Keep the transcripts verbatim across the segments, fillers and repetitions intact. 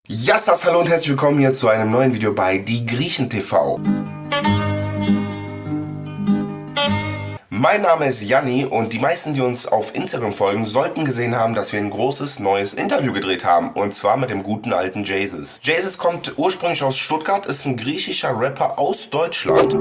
Yassas, hallo und herzlich willkommen hier zu einem neuen Video bei Die Griechen T V. Mein Name ist Janni und die meisten, die uns auf Instagram folgen, sollten gesehen haben, dass wir ein großes neues Interview gedreht haben. Und zwar mit dem guten alten Jesus. Jesus kommt ursprünglich aus Stuttgart, ist ein griechischer Rapper aus Deutschland.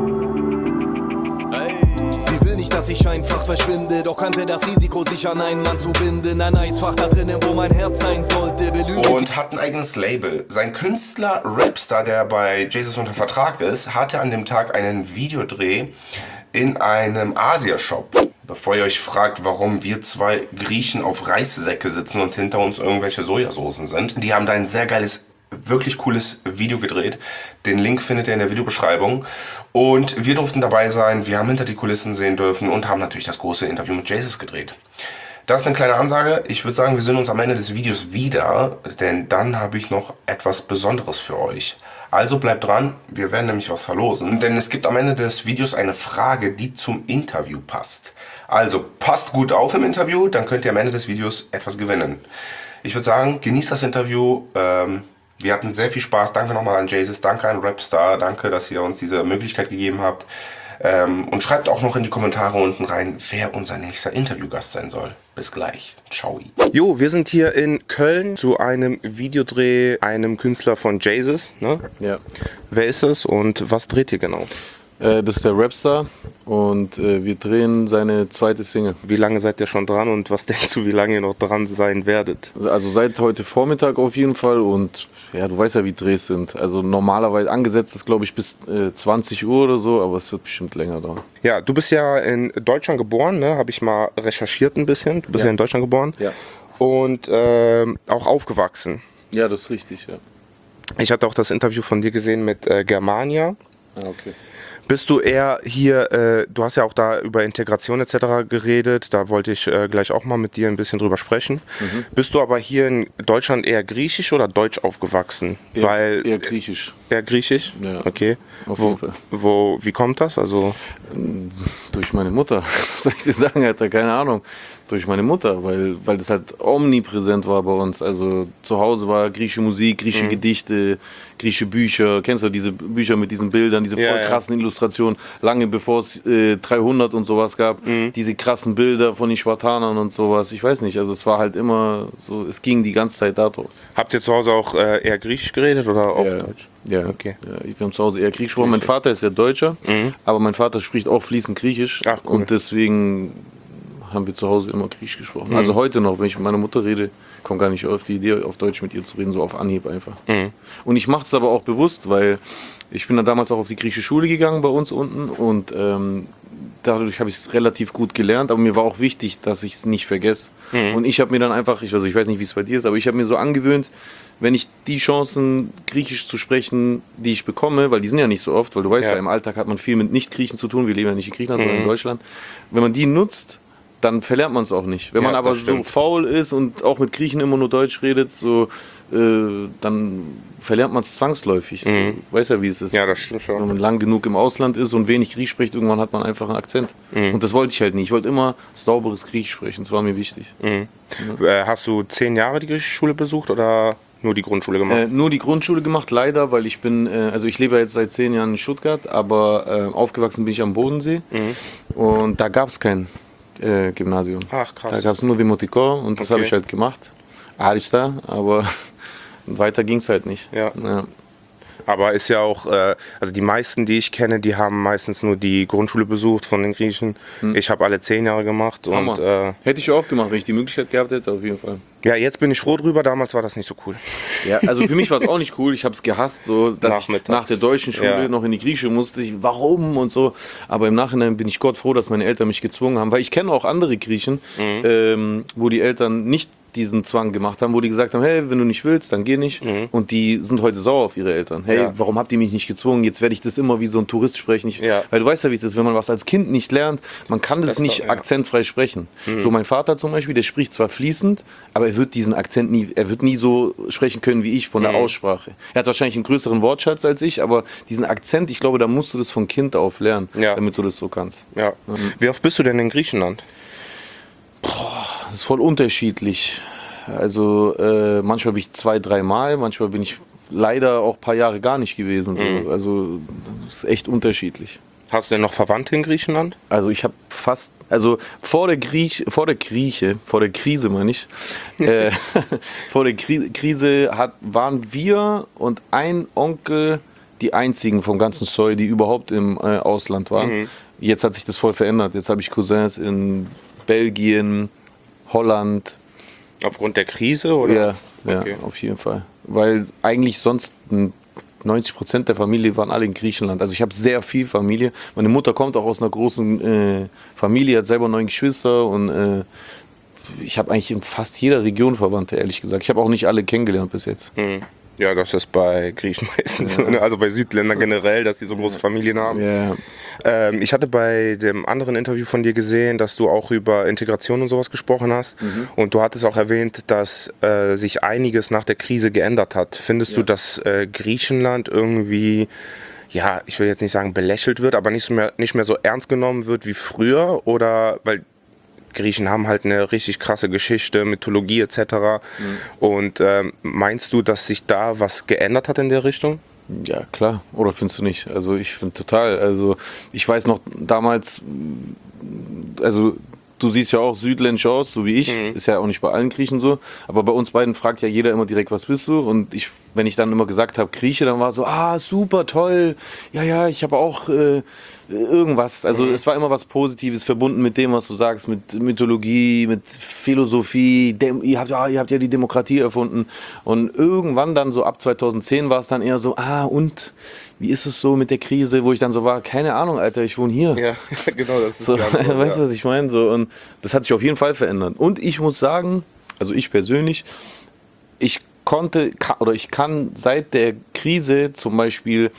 Sie will nicht, dass ich einfach verschwinde, doch kannte das Risiko, sich an einen Mann zu binden. Ein Eisfach da drinnen, wo mein Herz sein sollte. Und hat ein eigenes Label. Sein Künstler Rapstar, der bei Jesus unter Vertrag ist, hatte an dem Tag einen Videodreh in einem Asia-Shop. Bevor ihr euch fragt, warum wir zwei Griechen auf Reissäcke sitzen und hinter uns irgendwelche Sojasoßen sind, die haben da ein sehr geiles, wirklich cooles Video gedreht. Den Link findet ihr in der Videobeschreibung. Und wir durften dabei sein, wir haben hinter die Kulissen sehen dürfen und haben natürlich das große Interview mit Jesus gedreht. Das ist eine kleine Ansage. Ich würde sagen, wir sehen uns am Ende des Videos wieder, denn dann habe ich noch etwas Besonderes für euch. Also bleibt dran, wir werden nämlich was verlosen, denn es gibt am Ende des Videos eine Frage, die zum Interview passt. Also passt gut auf im Interview, dann könnt ihr am Ende des Videos etwas gewinnen. Ich würde sagen, genießt das Interview. Ähm, wir hatten sehr viel Spaß. Danke nochmal an Jesus, danke an Rapstar, danke, dass ihr uns diese Möglichkeit gegeben habt. Ähm, und schreibt auch noch in die Kommentare unten rein, wer unser nächster Interviewgast sein soll. Bis gleich. Ciao. Jo, wir sind hier in Köln zu einem Videodreh, einem Künstler von Jesus. Ne? Ja. Wer ist es und was dreht ihr genau? Äh, das ist der Rapstar und äh, wir drehen seine zweite Single. Wie lange seid ihr schon dran und was denkst du, wie lange ihr noch dran sein werdet? Also seit heute Vormittag auf jeden Fall und ja, du weißt ja, wie Drehs sind. Also normalerweise angesetzt ist, glaube ich, bis äh, zwanzig Uhr oder so, aber es wird bestimmt länger dauern. Ja, du bist ja in Deutschland geboren, ne? Habe ich mal recherchiert ein bisschen. Du bist ja, ja in Deutschland geboren. Ja. Und äh, auch aufgewachsen. Ja, das ist richtig, ja. Ich hatte auch das Interview von dir gesehen mit äh, Germania. Ah, okay. Bist du eher hier, äh, du hast ja auch da über Integration et cetera geredet, da wollte ich äh, gleich auch mal mit dir ein bisschen drüber sprechen. Mhm. Bist du aber hier in Deutschland eher griechisch oder deutsch aufgewachsen? Eher, Weil, eher griechisch. Eher griechisch? Ja. Okay. Auf wo, jeden Fall. Wo, wie kommt das? Also durch meine Mutter. Was soll ich dir sagen, Alter? Keine Ahnung. Durch meine Mutter, weil, weil das halt omnipräsent war bei uns. Also zu Hause war griechische Musik, griechische mhm. Gedichte, griechische Bücher. Kennst du diese Bücher mit diesen Bildern, diese ja, voll krassen ja. Illustrationen, lange bevor es äh, dreihundert und sowas gab. Mhm. Diese krassen Bilder von den Spartanern und sowas. Ich weiß nicht, also es war halt immer so, es ging die ganze Zeit darum. Habt ihr zu Hause auch äh, eher griechisch geredet oder auch ja. Deutsch? Ja, okay. Ja, wir haben zu Hause eher Griechisch gesprochen. Mein Vater ist ja Deutscher, mhm. aber mein Vater spricht auch fließend Griechisch. Ach, cool. Und deswegen haben wir zu Hause immer Griechisch gesprochen. Mhm. Also heute noch, wenn ich mit meiner Mutter rede, komme gar nicht auf die Idee, auf Deutsch mit ihr zu reden, so auf Anhieb einfach. Mhm. Und ich mache es aber auch bewusst, weil ich bin dann damals auch auf die griechische Schule gegangen bei uns unten und ähm, dadurch habe ich es relativ gut gelernt, aber mir war auch wichtig, dass ich es nicht vergesse. Mhm. Und ich habe mir dann einfach, ich, also ich weiß nicht, wie es bei dir ist, aber ich habe mir so angewöhnt, wenn ich die Chancen, Griechisch zu sprechen, die ich bekomme, weil die sind ja nicht so oft, weil du weißt ja, ja im Alltag hat man viel mit Nicht-Griechen zu tun, wir leben ja nicht in Griechenland, mhm. sondern in Deutschland. Wenn man die nutzt, dann verlernt man es auch nicht. Wenn ja, man aber so faul ist und auch mit Griechen immer nur Deutsch redet, so, äh, dann verlernt man es zwangsläufig. Mhm. So, weißt ja, wie es ist. Ja, das stimmt schon. Wenn man lang genug im Ausland ist und wenig Griechisch spricht, irgendwann hat man einfach einen Akzent. Mhm. Und das wollte ich halt nicht. Ich wollte immer sauberes Griechisch sprechen. Das war mir wichtig. Mhm. Ja. Hast du zehn Jahre die griechische Schule besucht oder nur die Grundschule gemacht? Äh, nur die Grundschule gemacht, leider, weil ich bin, äh, also ich lebe jetzt seit zehn Jahren in Stuttgart, aber äh, aufgewachsen bin ich am Bodensee. Mhm. Und da gab es kein Äh, Gymnasium. Ach, krass. Da gab es nur Demotikon und das okay. habe ich halt gemacht. Arista, aber weiter ging es halt nicht. Ja. ja. Aber ist ja auch, äh, also die meisten, die ich kenne, die haben meistens nur die Grundschule besucht von den Griechen. Hm. Ich habe alle zehn Jahre gemacht. Und, äh, hätte ich auch gemacht, wenn ich die Möglichkeit gehabt hätte, auf jeden Fall. Ja, jetzt bin ich froh drüber, damals war das nicht so cool. Ja, also für mich war es auch nicht cool, ich habe es gehasst, so, dass ich nach der deutschen Schule ja. noch in die griechische musste, ich, warum und so. Aber im Nachhinein bin ich Gott froh, dass meine Eltern mich gezwungen haben, weil ich kenne auch andere Griechen, mhm. ähm, wo die Eltern nicht diesen Zwang gemacht haben, wo die gesagt haben, hey, wenn du nicht willst, dann geh nicht. Mhm. Und die sind heute sauer auf ihre Eltern. Hey, ja. warum habt ihr mich nicht gezwungen? Jetzt werde ich das immer wie so ein Tourist sprechen. Ich, ja. Weil du weißt ja, wie es ist, wenn man was als Kind nicht lernt, man kann das, das nicht doch, ja. akzentfrei sprechen. Mhm. So mein Vater zum Beispiel, der spricht zwar fließend, aber er wird diesen Akzent nie, er wird nie so sprechen können wie ich von der mhm. Aussprache. Er hat wahrscheinlich einen größeren Wortschatz als ich, aber diesen Akzent, ich glaube, da musst du das von Kind auf lernen, ja. damit du das so kannst. Ja. Mhm. Wie oft bist du denn in Griechenland? Boah, das ist voll unterschiedlich. Also äh, manchmal bin ich zwei, dreimal, manchmal bin ich leider auch ein paar Jahre gar nicht gewesen. So. Mhm. Also das ist echt unterschiedlich. Hast du denn noch Verwandte in Griechenland? Also ich habe fast, also vor der Griech, vor der Grieche, vor der Krise meine ich, äh, vor der Kri- Krise hat, waren wir und ein Onkel die einzigen vom ganzen Zoll, die überhaupt im äh, Ausland waren. Mhm. Jetzt hat sich das voll verändert. Jetzt habe ich Cousins in Belgien, Holland. Aufgrund der Krise, oder? Ja, ja, okay. Auf jeden Fall. Weil eigentlich sonst neunzig Prozent der Familie waren alle in Griechenland. Also ich habe sehr viel Familie. Meine Mutter kommt auch aus einer großen äh, Familie, hat selber neun Geschwister und äh, ich habe eigentlich in fast jeder Region Verwandte, ehrlich gesagt. Ich habe auch nicht alle kennengelernt bis jetzt. Mhm. Ja, das ist bei Griechen meistens ja. so, ne? Also bei Südländern generell, dass die so große Familien haben. Ja. Ähm, ich hatte bei dem anderen Interview von dir gesehen, dass du auch über Integration und sowas gesprochen hast. Mhm. Und du hattest auch erwähnt, dass äh, sich einiges nach der Krise geändert hat. Findest ja. du, dass äh, Griechenland irgendwie, ja, ich will jetzt nicht sagen belächelt wird, aber nicht mehr, nicht mehr so ernst genommen wird wie früher? Oder, weil Griechen haben halt eine richtig krasse Geschichte, Mythologie et cetera. Mhm. Und ähm, meinst du, dass sich da was geändert hat in der Richtung? Ja, klar. Oder findest du nicht? Also ich finde total. Also ich weiß noch damals, also du siehst ja auch südländisch aus, so wie ich. Mhm. Ist ja auch nicht bei allen Griechen so. Aber bei uns beiden fragt ja jeder immer direkt, was bist du? Und ich, wenn ich dann immer gesagt habe, Grieche, dann war so, ah, super, toll. Ja, ja, ich habe auch äh, irgendwas. Also mhm. es war immer was Positives verbunden mit dem, was du sagst, mit Mythologie, mit Philosophie. Dem, ihr, habt, ja, ihr habt ja die Demokratie erfunden. Und irgendwann dann so ab zweitausendzehn war es dann eher so, ah, und wie ist es so mit der Krise, wo ich dann so war, keine Ahnung, Alter, ich wohne hier. Ja, genau, das ist so, klar. So, weißt du, ja. was ich meine? So, und das hat sich auf jeden Fall verändert. Und ich muss sagen, also ich persönlich, ich konnte oder ich kann seit der Krise zum Beispiel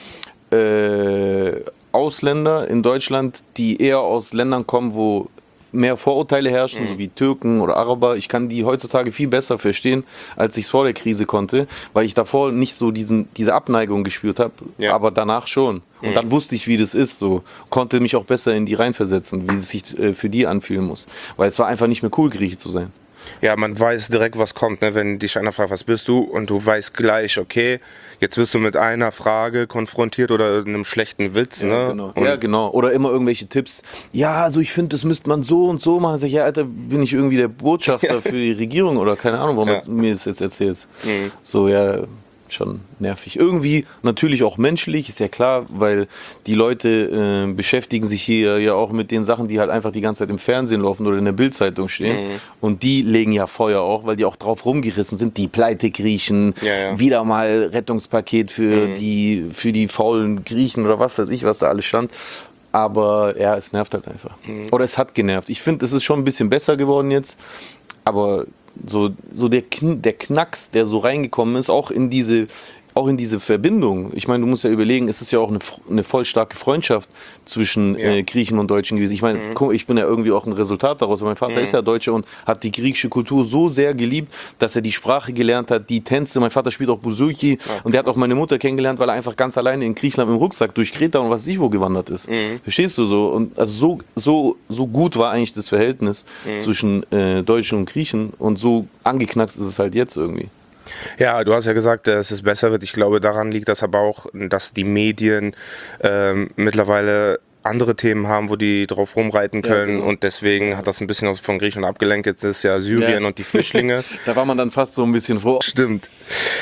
äh, Ausländer in Deutschland, die eher aus Ländern kommen, wo mehr Vorurteile herrschen, mhm. so wie Türken oder Araber. Ich kann die heutzutage viel besser verstehen, als ich es vor der Krise konnte, weil ich davor nicht so diesen, diese Abneigung gespürt habe, ja. aber danach schon. Und mhm. dann wusste ich, wie das ist, so konnte mich auch besser in die reinversetzen, wie es sich äh, für die anfühlen muss. Weil es war einfach nicht mehr cool, Grieche zu sein. Ja, man weiß direkt, was kommt, ne? Wenn dich einer fragt, was bist du? Und du weißt gleich, okay, jetzt wirst du mit einer Frage konfrontiert oder einem schlechten Witz. Ne? Ja, genau. Ja, genau. Oder immer irgendwelche Tipps. Ja, also ich finde, das müsste man so und so machen. Sag ich, ja, Alter, bin ich irgendwie der Botschafter ja. für die Regierung oder keine Ahnung, warum ja. du mir das jetzt erzählst. Mhm. So, ja, schon nervig. Irgendwie natürlich auch menschlich, ist ja klar, weil die Leute äh, beschäftigen sich hier ja auch mit den Sachen, die halt einfach die ganze Zeit im Fernsehen laufen oder in der Bildzeitung stehen. Mhm. Und die legen ja Feuer auch, weil die auch drauf rumgerissen sind. Die Pleite-Griechen, ja, ja. wieder mal Rettungspaket für, mhm. die, für die faulen Griechen oder was weiß ich, was da alles stand. Aber ja, es nervt halt einfach. Mhm. Oder es hat genervt. Ich finde, es ist schon ein bisschen besser geworden jetzt, aber so, so der, Kn- der Knacks, der so reingekommen ist, auch in diese, auch in diese Verbindung. Ich meine, du musst ja überlegen, es ist ja auch eine, eine voll starke Freundschaft zwischen ja. äh, Griechen und Deutschen gewesen. Ich meine, mhm. guck, ich bin ja irgendwie auch ein Resultat daraus. Mein Vater mhm. ist ja Deutscher und hat die griechische Kultur so sehr geliebt, dass er die Sprache gelernt hat, die Tänze. Mein Vater spielt auch Bouzouki Ach, und der hat auch meine Mutter kennengelernt, weil er einfach ganz alleine in Griechenland mit dem Rucksack durch Kreta und was weiß ich wo gewandert ist. Mhm. Verstehst du so? Und also so, so, so gut war eigentlich das Verhältnis mhm. zwischen äh, Deutschen und Griechen und so angeknackst ist es halt jetzt irgendwie. Ja, du hast ja gesagt, dass es besser wird. Ich glaube, daran liegt das aber auch, dass die Medien ähm, mittlerweile andere Themen haben, wo die drauf rumreiten können, ja, genau. und deswegen hat das ein bisschen von Griechenland abgelenkt. Jetzt ist ja Syrien ja. und die Flüchtlinge. Da war man dann fast so ein bisschen froh. Stimmt.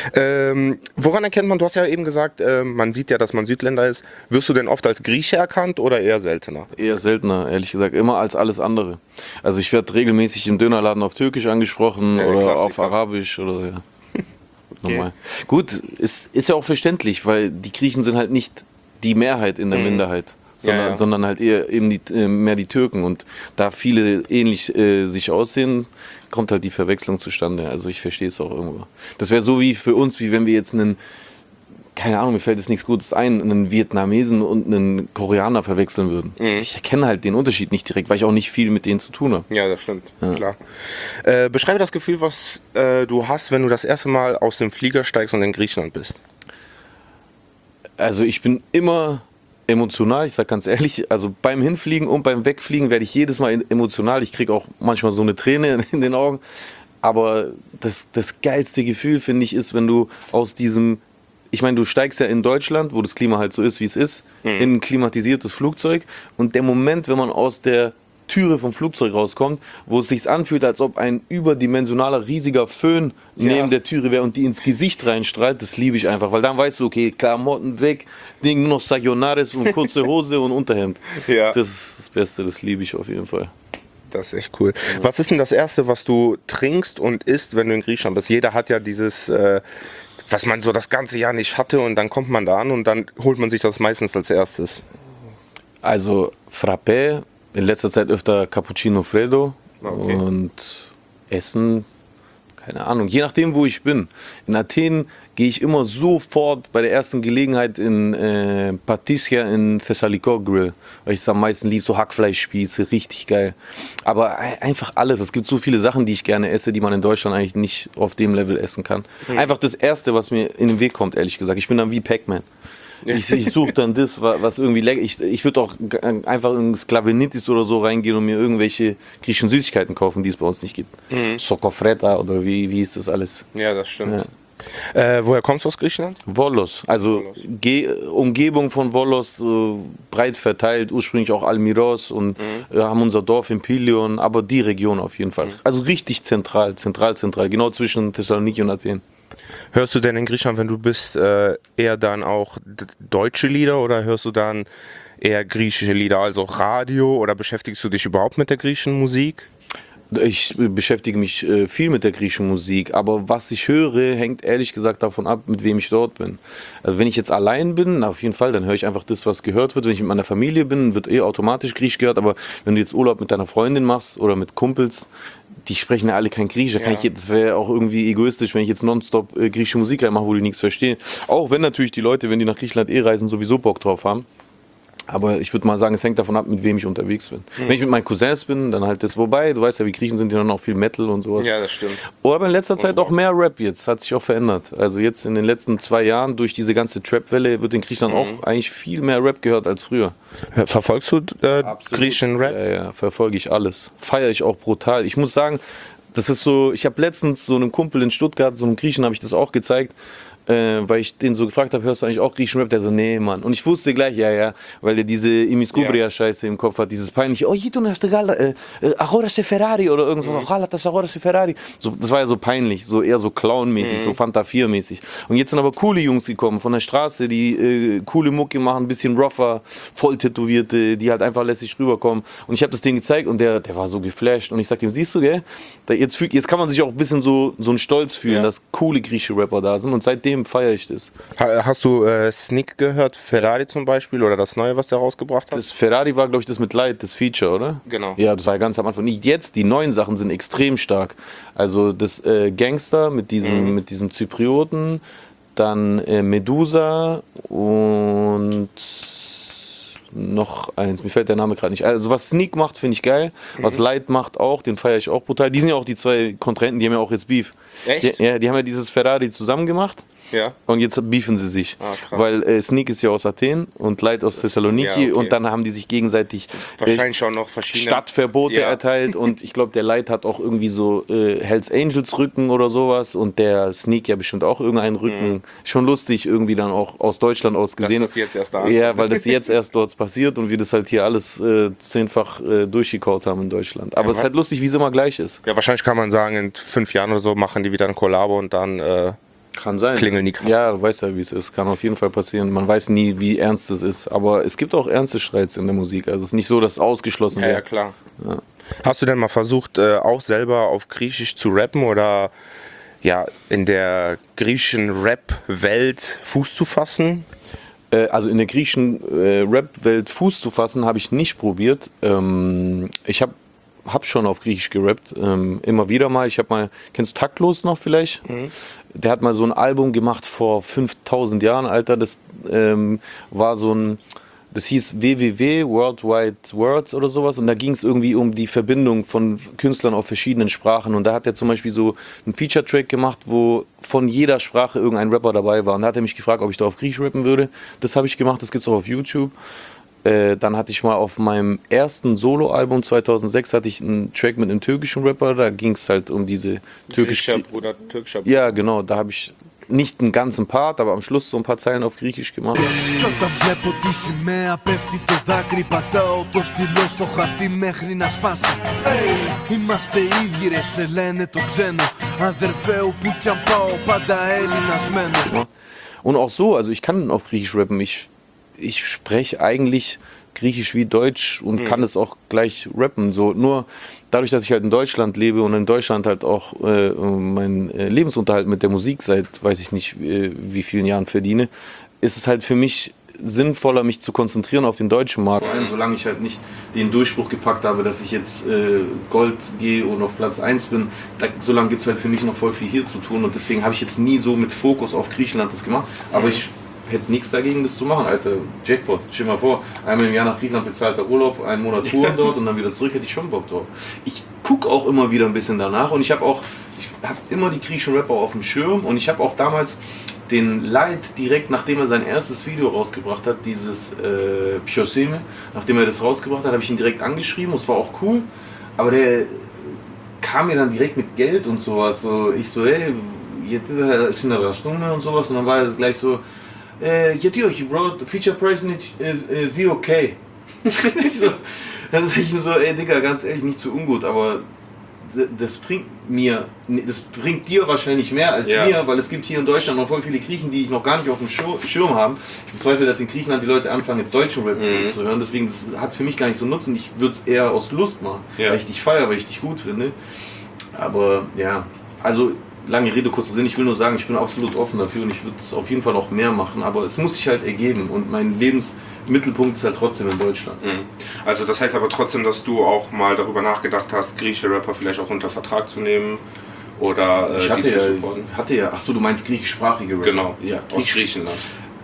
Ähm, woran erkennt man, du hast ja eben gesagt, äh, man sieht ja, dass man Südländer ist. Wirst du denn oft als Grieche erkannt oder eher seltener? Eher seltener, ehrlich gesagt. Immer als alles andere. Also ich werde regelmäßig im Dönerladen auf Türkisch angesprochen ja, oder Klassiker. Auf Arabisch oder ja. Okay. Normal. Gut, ist, ist ja auch verständlich, weil die Griechen sind halt nicht die Mehrheit in der mhm. Minderheit, sondern, ja, ja. sondern halt eher eben die, äh, mehr die Türken. Und da viele ähnlich äh, sich aussehen, kommt halt die Verwechslung zustande. Also ich verstehe es auch irgendwo. Das wäre so wie für uns, wie wenn wir jetzt einen, keine Ahnung, mir fällt jetzt nichts Gutes ein, einen Vietnamesen und einen Koreaner verwechseln würden. Mhm. Ich erkenne halt den Unterschied nicht direkt, weil ich auch nicht viel mit denen zu tun habe. Ja, das stimmt, ja. klar. Äh, beschreibe das Gefühl, was äh, du hast, wenn du das erste Mal aus dem Flieger steigst und in Griechenland bist. Also ich bin immer emotional, ich sag ganz ehrlich, also beim Hinfliegen und beim Wegfliegen werde ich jedes Mal emotional. Ich kriege auch manchmal so eine Träne in den Augen. Aber das, das geilste Gefühl, finde ich, ist, wenn du aus diesem, ich meine, du steigst ja in Deutschland, wo das Klima halt so ist, wie es ist, mhm. in ein klimatisiertes Flugzeug und der Moment, wenn man aus der Türe vom Flugzeug rauskommt, wo es sich anfühlt, als ob ein überdimensionaler, riesiger Föhn ja. neben der Türe wäre und die ins Gesicht reinstrahlt, das liebe ich einfach, weil dann weißt du, okay, Klamotten weg, Ding, nur noch Sayonnares und kurze Hose und Unterhemd. Ja. Das ist das Beste, das liebe ich auf jeden Fall. Das ist echt cool. Ja. Was ist denn das Erste, was du trinkst und isst, wenn du in Griechenland bist? Jeder hat ja dieses, äh, was man so das ganze Jahr nicht hatte und dann kommt man da an und dann holt man sich das meistens als erstes. Also Frappé, in letzter Zeit öfter Cappuccino Freddo okay. und Essen, keine Ahnung, je nachdem, wo ich bin. In Athen gehe ich immer sofort bei der ersten Gelegenheit in äh, Patissia in Thessalikow Grill, weil ich es am meisten liebe, so Hackfleischspieße, richtig geil. Aber einfach alles, es gibt so viele Sachen, die ich gerne esse, die man in Deutschland eigentlich nicht auf dem Level essen kann. Mhm. Einfach das Erste, was mir in den Weg kommt, ehrlich gesagt. Ich bin dann wie Pac-Man. Ich, ich suche dann das, was irgendwie lecker ist. Ich, ich würde auch einfach in Sklavenitis oder so reingehen und mir irgendwelche griechischen Süßigkeiten kaufen, die es bei uns nicht gibt. Mhm. Sokofreta oder wie, wie ist das alles? Ja, das stimmt. Ja. Äh, woher kommst du aus Griechenland? Volos, also Volos. Ge- Umgebung von Volos, äh, breit verteilt, ursprünglich auch Almiros und mhm. äh, haben unser Dorf in Pilion, aber die Region auf jeden Fall. Mhm. Also richtig zentral, zentral, zentral, genau zwischen Thessaloniki und Athen. Hörst du denn in Griechenland, wenn du bist, äh, eher dann auch d- deutsche Lieder oder hörst du dann eher griechische Lieder, also Radio, oder beschäftigst du dich überhaupt mit der griechischen Musik? Ich beschäftige mich äh, viel mit der griechischen Musik, aber was ich höre, hängt ehrlich gesagt davon ab, mit wem ich dort bin. Also wenn ich jetzt allein bin, auf jeden Fall, dann höre ich einfach das, was gehört wird. Wenn ich mit meiner Familie bin, wird eh automatisch Griechisch gehört, aber wenn du jetzt Urlaub mit deiner Freundin machst oder mit Kumpels, die sprechen ja alle kein Griechisch. Da kann ja. ich, das wäre auch irgendwie egoistisch, wenn ich jetzt nonstop äh, griechische Musik reinmache, wo die nichts verstehen. Auch wenn natürlich die Leute, wenn die nach Griechenland eh reisen, sowieso Bock drauf haben. Aber ich würde mal sagen, es hängt davon ab, mit wem ich unterwegs bin. Mhm. Wenn ich mit meinen Cousins bin, dann halt das. Wobei, du weißt ja, wie Griechen sind, die dann auch viel Metal und sowas. Ja, das stimmt. Aber in letzter Zeit auch mehr Rap jetzt. Hat sich auch verändert. Also jetzt in den letzten zwei Jahren, durch diese ganze Trap-Welle, wird in Griechenland mhm. auch eigentlich viel mehr Rap gehört als früher. Verfolgst du äh, griechischen Rap? Ja, ja, verfolge ich alles. Feiere ich auch brutal. Ich muss sagen, das ist so, ich habe letztens so einem Kumpel in Stuttgart, so einem Griechen, habe ich das auch gezeigt. Äh, weil ich den so gefragt habe, hörst du eigentlich auch griechischen Rap? Der so, nee, Mann. Und ich wusste gleich, ja, ja, weil der diese Imis Kubria-Scheiße im Kopf hat, dieses peinliche, oh, jitu na stegala, agora se Ferrari oder irgendwas, oh, halatas agora se Ferrari. So, das war ja so peinlich, so eher so Clown-mäßig, mhm. so Fanta vier-mäßig. Und jetzt sind aber coole Jungs gekommen von der Straße, die äh, coole Mucke machen, ein bisschen rougher, voll tätowierte, die halt einfach lässig rüberkommen. Und ich habe das denen gezeigt und der, der war so geflasht. Und ich sagte ihm, siehst du, gell, da jetzt, fühl, jetzt kann man sich auch ein bisschen so, so einen Stolz fühlen, ja. dass coole griechische Rapper da sind. Und seitdem feiere ich das. Hast du äh, Sneak gehört, Ferrari zum Beispiel, oder das Neue, was der rausgebracht hat? Das Ferrari war, glaube ich, das mit Light, das Feature, oder? Genau. Ja, das war ja ganz am Anfang. Nicht jetzt, die neuen Sachen sind extrem stark. Also das äh, Gangster mit diesem, mhm. mit diesem Zyprioten, dann äh, Medusa und noch eins, mir fällt der Name gerade nicht. Also was Sneak macht, finde ich geil. Mhm. Was Light macht auch, den feiere ich auch brutal. Die sind ja auch die zwei Kontrahenten, die haben ja auch jetzt Beef. Echt? Die, ja, die haben ja dieses Ferrari zusammen gemacht. Ja. Und jetzt beefen sie sich. Ah, weil äh, Sneak ist ja aus Athen und Light aus Thessaloniki. Ja, okay. Und dann haben die sich gegenseitig wahrscheinlich auch noch verschiedene Stadtverbote ja. erteilt. Und ich glaube, der Light hat auch irgendwie so äh, Hells Angels Rücken oder sowas. Und der Sneak ja bestimmt auch irgendeinen Rücken. Mhm. Schon lustig irgendwie dann auch aus Deutschland aus gesehen. Dass das jetzt erst da ja, weil das jetzt erst dort passiert und wir das halt hier alles äh, zehnfach äh, durchgekaut haben in Deutschland. Aber ja, es ist halt lustig, wie es immer gleich ist. Ja, wahrscheinlich kann man sagen, in fünf Jahren oder so machen die wieder ein Kollabo und dann äh kann sein. Klingeln die krass. Ja, du weißt ja, wie es ist. Kann auf jeden Fall passieren. Man weiß nie, wie ernst es ist. Aber es gibt auch ernste Streits in der Musik. Also es ist nicht so, dass es ausgeschlossen ja, wird. Ja, klar. Ja. Hast du denn mal versucht, äh, auch selber auf Griechisch zu rappen oder ja, in der griechischen Rap-Welt Fuß zu fassen? Äh, also in der griechischen äh, Rap-Welt Fuß zu fassen, habe ich nicht probiert. Ähm, ich habe hab schon auf Griechisch gerappt, ähm, immer wieder mal. Ich habe mal, kennst du Taktlos noch vielleicht? Mhm. Der hat mal so ein Album gemacht vor fünftausend Jahren, Alter. Das ähm, war so ein, das hieß W W W, World Wide Words oder sowas. Und da ging es irgendwie um die Verbindung von Künstlern auf verschiedenen Sprachen. Und da hat er zum Beispiel so einen Feature-Track gemacht, wo von jeder Sprache irgendein Rapper dabei war. Und da hat er mich gefragt, ob ich da auf Griechisch rappen würde. Das habe ich gemacht, das gibt es auch auf YouTube. Äh, dann hatte ich mal auf meinem ersten Soloalbum zweitausendsechs hatte ich einen Track mit einem türkischen Rapper, da ging es halt um diese türkische... Bruder, türkischer Bruder. Ja, genau, da habe ich nicht einen ganzen Part, aber am Schluss so ein paar Zeilen auf Griechisch gemacht. Κι όταν βλέπω τη σημαία πέφτει το δάκρυ, πατάω το στυλό στο χαρτί μέχρι να σπάσει. Hey, είμαστε ίδιοι ρε, σε λένε το ξένο. Αδερφέ, όπου κι αν πάω πάντα Έλληνας μένω. Und auch so, also ich kann auf Griechisch rappen. Ich, ich spreche eigentlich Griechisch wie Deutsch und mhm. kann es auch gleich rappen. So, nur dadurch, dass ich halt in Deutschland lebe und in Deutschland halt auch äh, meinen äh, Lebensunterhalt mit der Musik seit, weiß ich nicht, äh, wie vielen Jahren verdiene, ist es halt für mich sinnvoller, mich zu konzentrieren auf den deutschen Markt. Vor allem, solange ich halt nicht den Durchbruch gepackt habe, dass ich jetzt äh, Gold gehe und auf Platz eins bin, da, solange gibt es halt für mich noch voll viel hier zu tun und deswegen habe ich jetzt nie so mit Fokus auf Griechenland das gemacht, aber ich hätte nichts dagegen, das zu machen, Alter. Jackpot, stell dir mal vor, einmal im Jahr nach Griechenland bezahlter Urlaub, einen Monat Touren dort und dann wieder zurück, hätte ich schon Bock drauf. Ich gucke auch immer wieder ein bisschen danach und ich habe auch, ich habe immer die griechischen Rapper auf dem Schirm und ich habe auch damals den Light direkt, nachdem er sein erstes Video rausgebracht hat, dieses äh, Pioseme, nachdem er das rausgebracht hat, habe ich ihn direkt angeschrieben, das war auch cool, aber der kam mir dann direkt mit Geld und sowas, so, ich so, hey, jetzt ist eine Stunde und sowas und dann war er gleich so, γιατί όχι bro, Feature Price είναι δύο K. So, dann sag ich mir so, ey Digga, ganz ehrlich, nicht zu ungut, aber das bringt mir, das bringt dir wahrscheinlich mehr als ja. mir, weil es gibt hier in Deutschland noch voll viele Griechen, die ich noch gar nicht auf dem Schirm haben. Ich bezweifle, dass in Griechenland die Leute anfangen, jetzt deutschen Rap mhm. zu hören, deswegen das hat für mich gar nicht so Nutzen. Ich würde es eher aus Lust machen, ja. weil ich dich feiere, weil ich dich gut finde. Aber ja, also lange Rede, kurzer Sinn, ich will nur sagen, ich bin absolut offen dafür und ich würde es auf jeden Fall noch mehr machen, aber es muss sich halt ergeben und mein Lebensmittelpunkt ist halt trotzdem in Deutschland. Also das heißt aber trotzdem, dass du auch mal darüber nachgedacht hast, griechische Rapper vielleicht auch unter Vertrag zu nehmen oder äh, ich hatte die zu ja, supporten? hatte ja, achso, du meinst griechischsprachige Rapper? Genau, ja, aus Griechenland.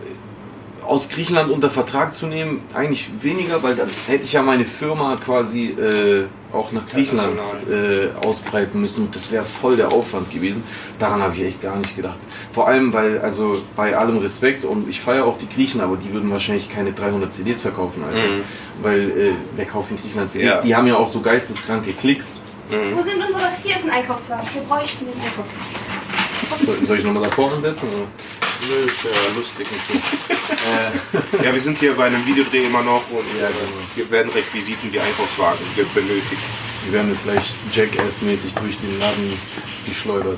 Aus Griechenland unter Vertrag zu nehmen, eigentlich weniger, weil dann hätte ich ja meine Firma quasi äh, auch nach Griechenland äh, ausbreiten müssen. Das wäre voll der Aufwand gewesen. Daran habe ich echt gar nicht gedacht. Vor allem, weil, also bei allem Respekt, und ich feiere auch die Griechen, aber die würden wahrscheinlich keine dreihundert C Ds verkaufen, Alter. Mhm. Weil, äh, wer kauft in Griechenland C Ds? Ja. Die haben ja auch so geisteskranke Klicks. Mhm. Wo sind unsere... Hier ist ein Einkaufswagen. Wir bräuchten den Einkaufswagen. Soll, soll ich nochmal davor ansetzen? Oder? Nö, ist ja lustig und so. äh, ja, wir sind hier bei einem Videodreh immer noch und ja, genau. Hier werden Requisiten wie Einkaufswagen benötigt. Wir werden jetzt gleich Jackass-mäßig durch den Laden geschleudert.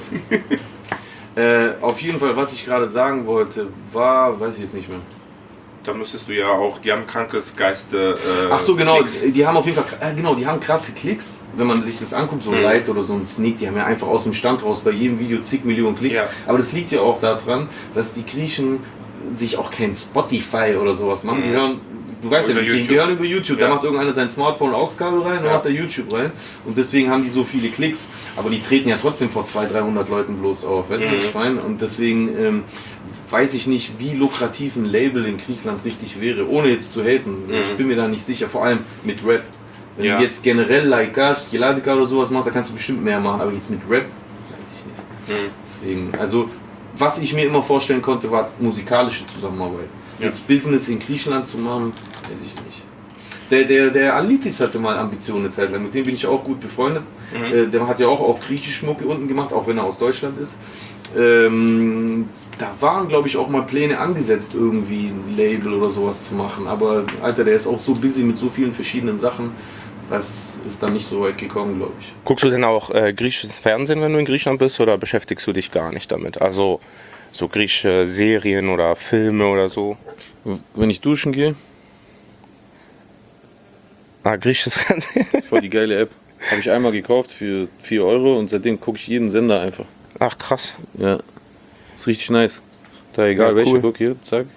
äh, auf jeden Fall, was ich gerade sagen wollte, war, weiß ich jetzt nicht mehr. Da müsstest du ja auch, die haben krankes Geiste. Äh, Ach so, genau, Klicks. die haben auf jeden Fall, äh, genau, die haben krasse Klicks, wenn man sich das anguckt, so ein mhm. Light oder so ein Sneak, die haben ja einfach aus dem Stand raus bei jedem Video zig Millionen Klicks. Ja. Aber das liegt ja auch daran, dass die Griechen sich auch kein Spotify oder sowas machen. Mhm. Die hören, du weißt oder ja, die, die hören über YouTube, ja. Da macht irgendeiner sein Smartphone A U X-Kabel rein, ja. Dann macht er YouTube rein und deswegen haben die so viele Klicks. Aber die treten ja trotzdem vor zweihundert, dreihundert Leuten bloß auf, weißt du, mhm. was ich meine? Und deswegen ähm, weiß ich nicht, wie lukrativ ein Label in Griechenland richtig wäre, ohne jetzt zu haten. Mhm. Ich bin mir da nicht sicher, vor allem mit Rap. Wenn ja. du jetzt generell Laikas, Geladika oder sowas machst, da kannst du bestimmt mehr machen, aber jetzt mit Rap, weiß ich nicht. Mhm. Deswegen, also, was ich mir immer vorstellen konnte, war musikalische Zusammenarbeit. Ja. Jetzt Business in Griechenland zu machen, weiß ich nicht. Der, der, der Alitis hatte mal Ambitionen eine Zeit lang, mit dem bin ich auch gut befreundet. Mhm. Äh, der hat ja auch auf Griechisch Mucke unten gemacht, auch wenn er aus Deutschland ist. Ähm, da waren, glaube ich, auch mal Pläne angesetzt, irgendwie ein Label oder sowas zu machen. Aber, Alter, der ist auch so busy mit so vielen verschiedenen Sachen, das ist dann nicht so weit gekommen, glaube ich. Guckst du denn auch äh, griechisches Fernsehen, wenn du in Griechenland bist, oder beschäftigst du dich gar nicht damit? Also so griechische Serien oder Filme oder so? Wenn ich duschen gehe. Ah, griechisches Fernsehen? Das ist voll die geile App. Habe ich einmal gekauft für vier Euro und seitdem gucke ich jeden Sender einfach. Ach, krass. Ja. Ist richtig nice. Da egal ja, welche, cool. Guck hier, zack.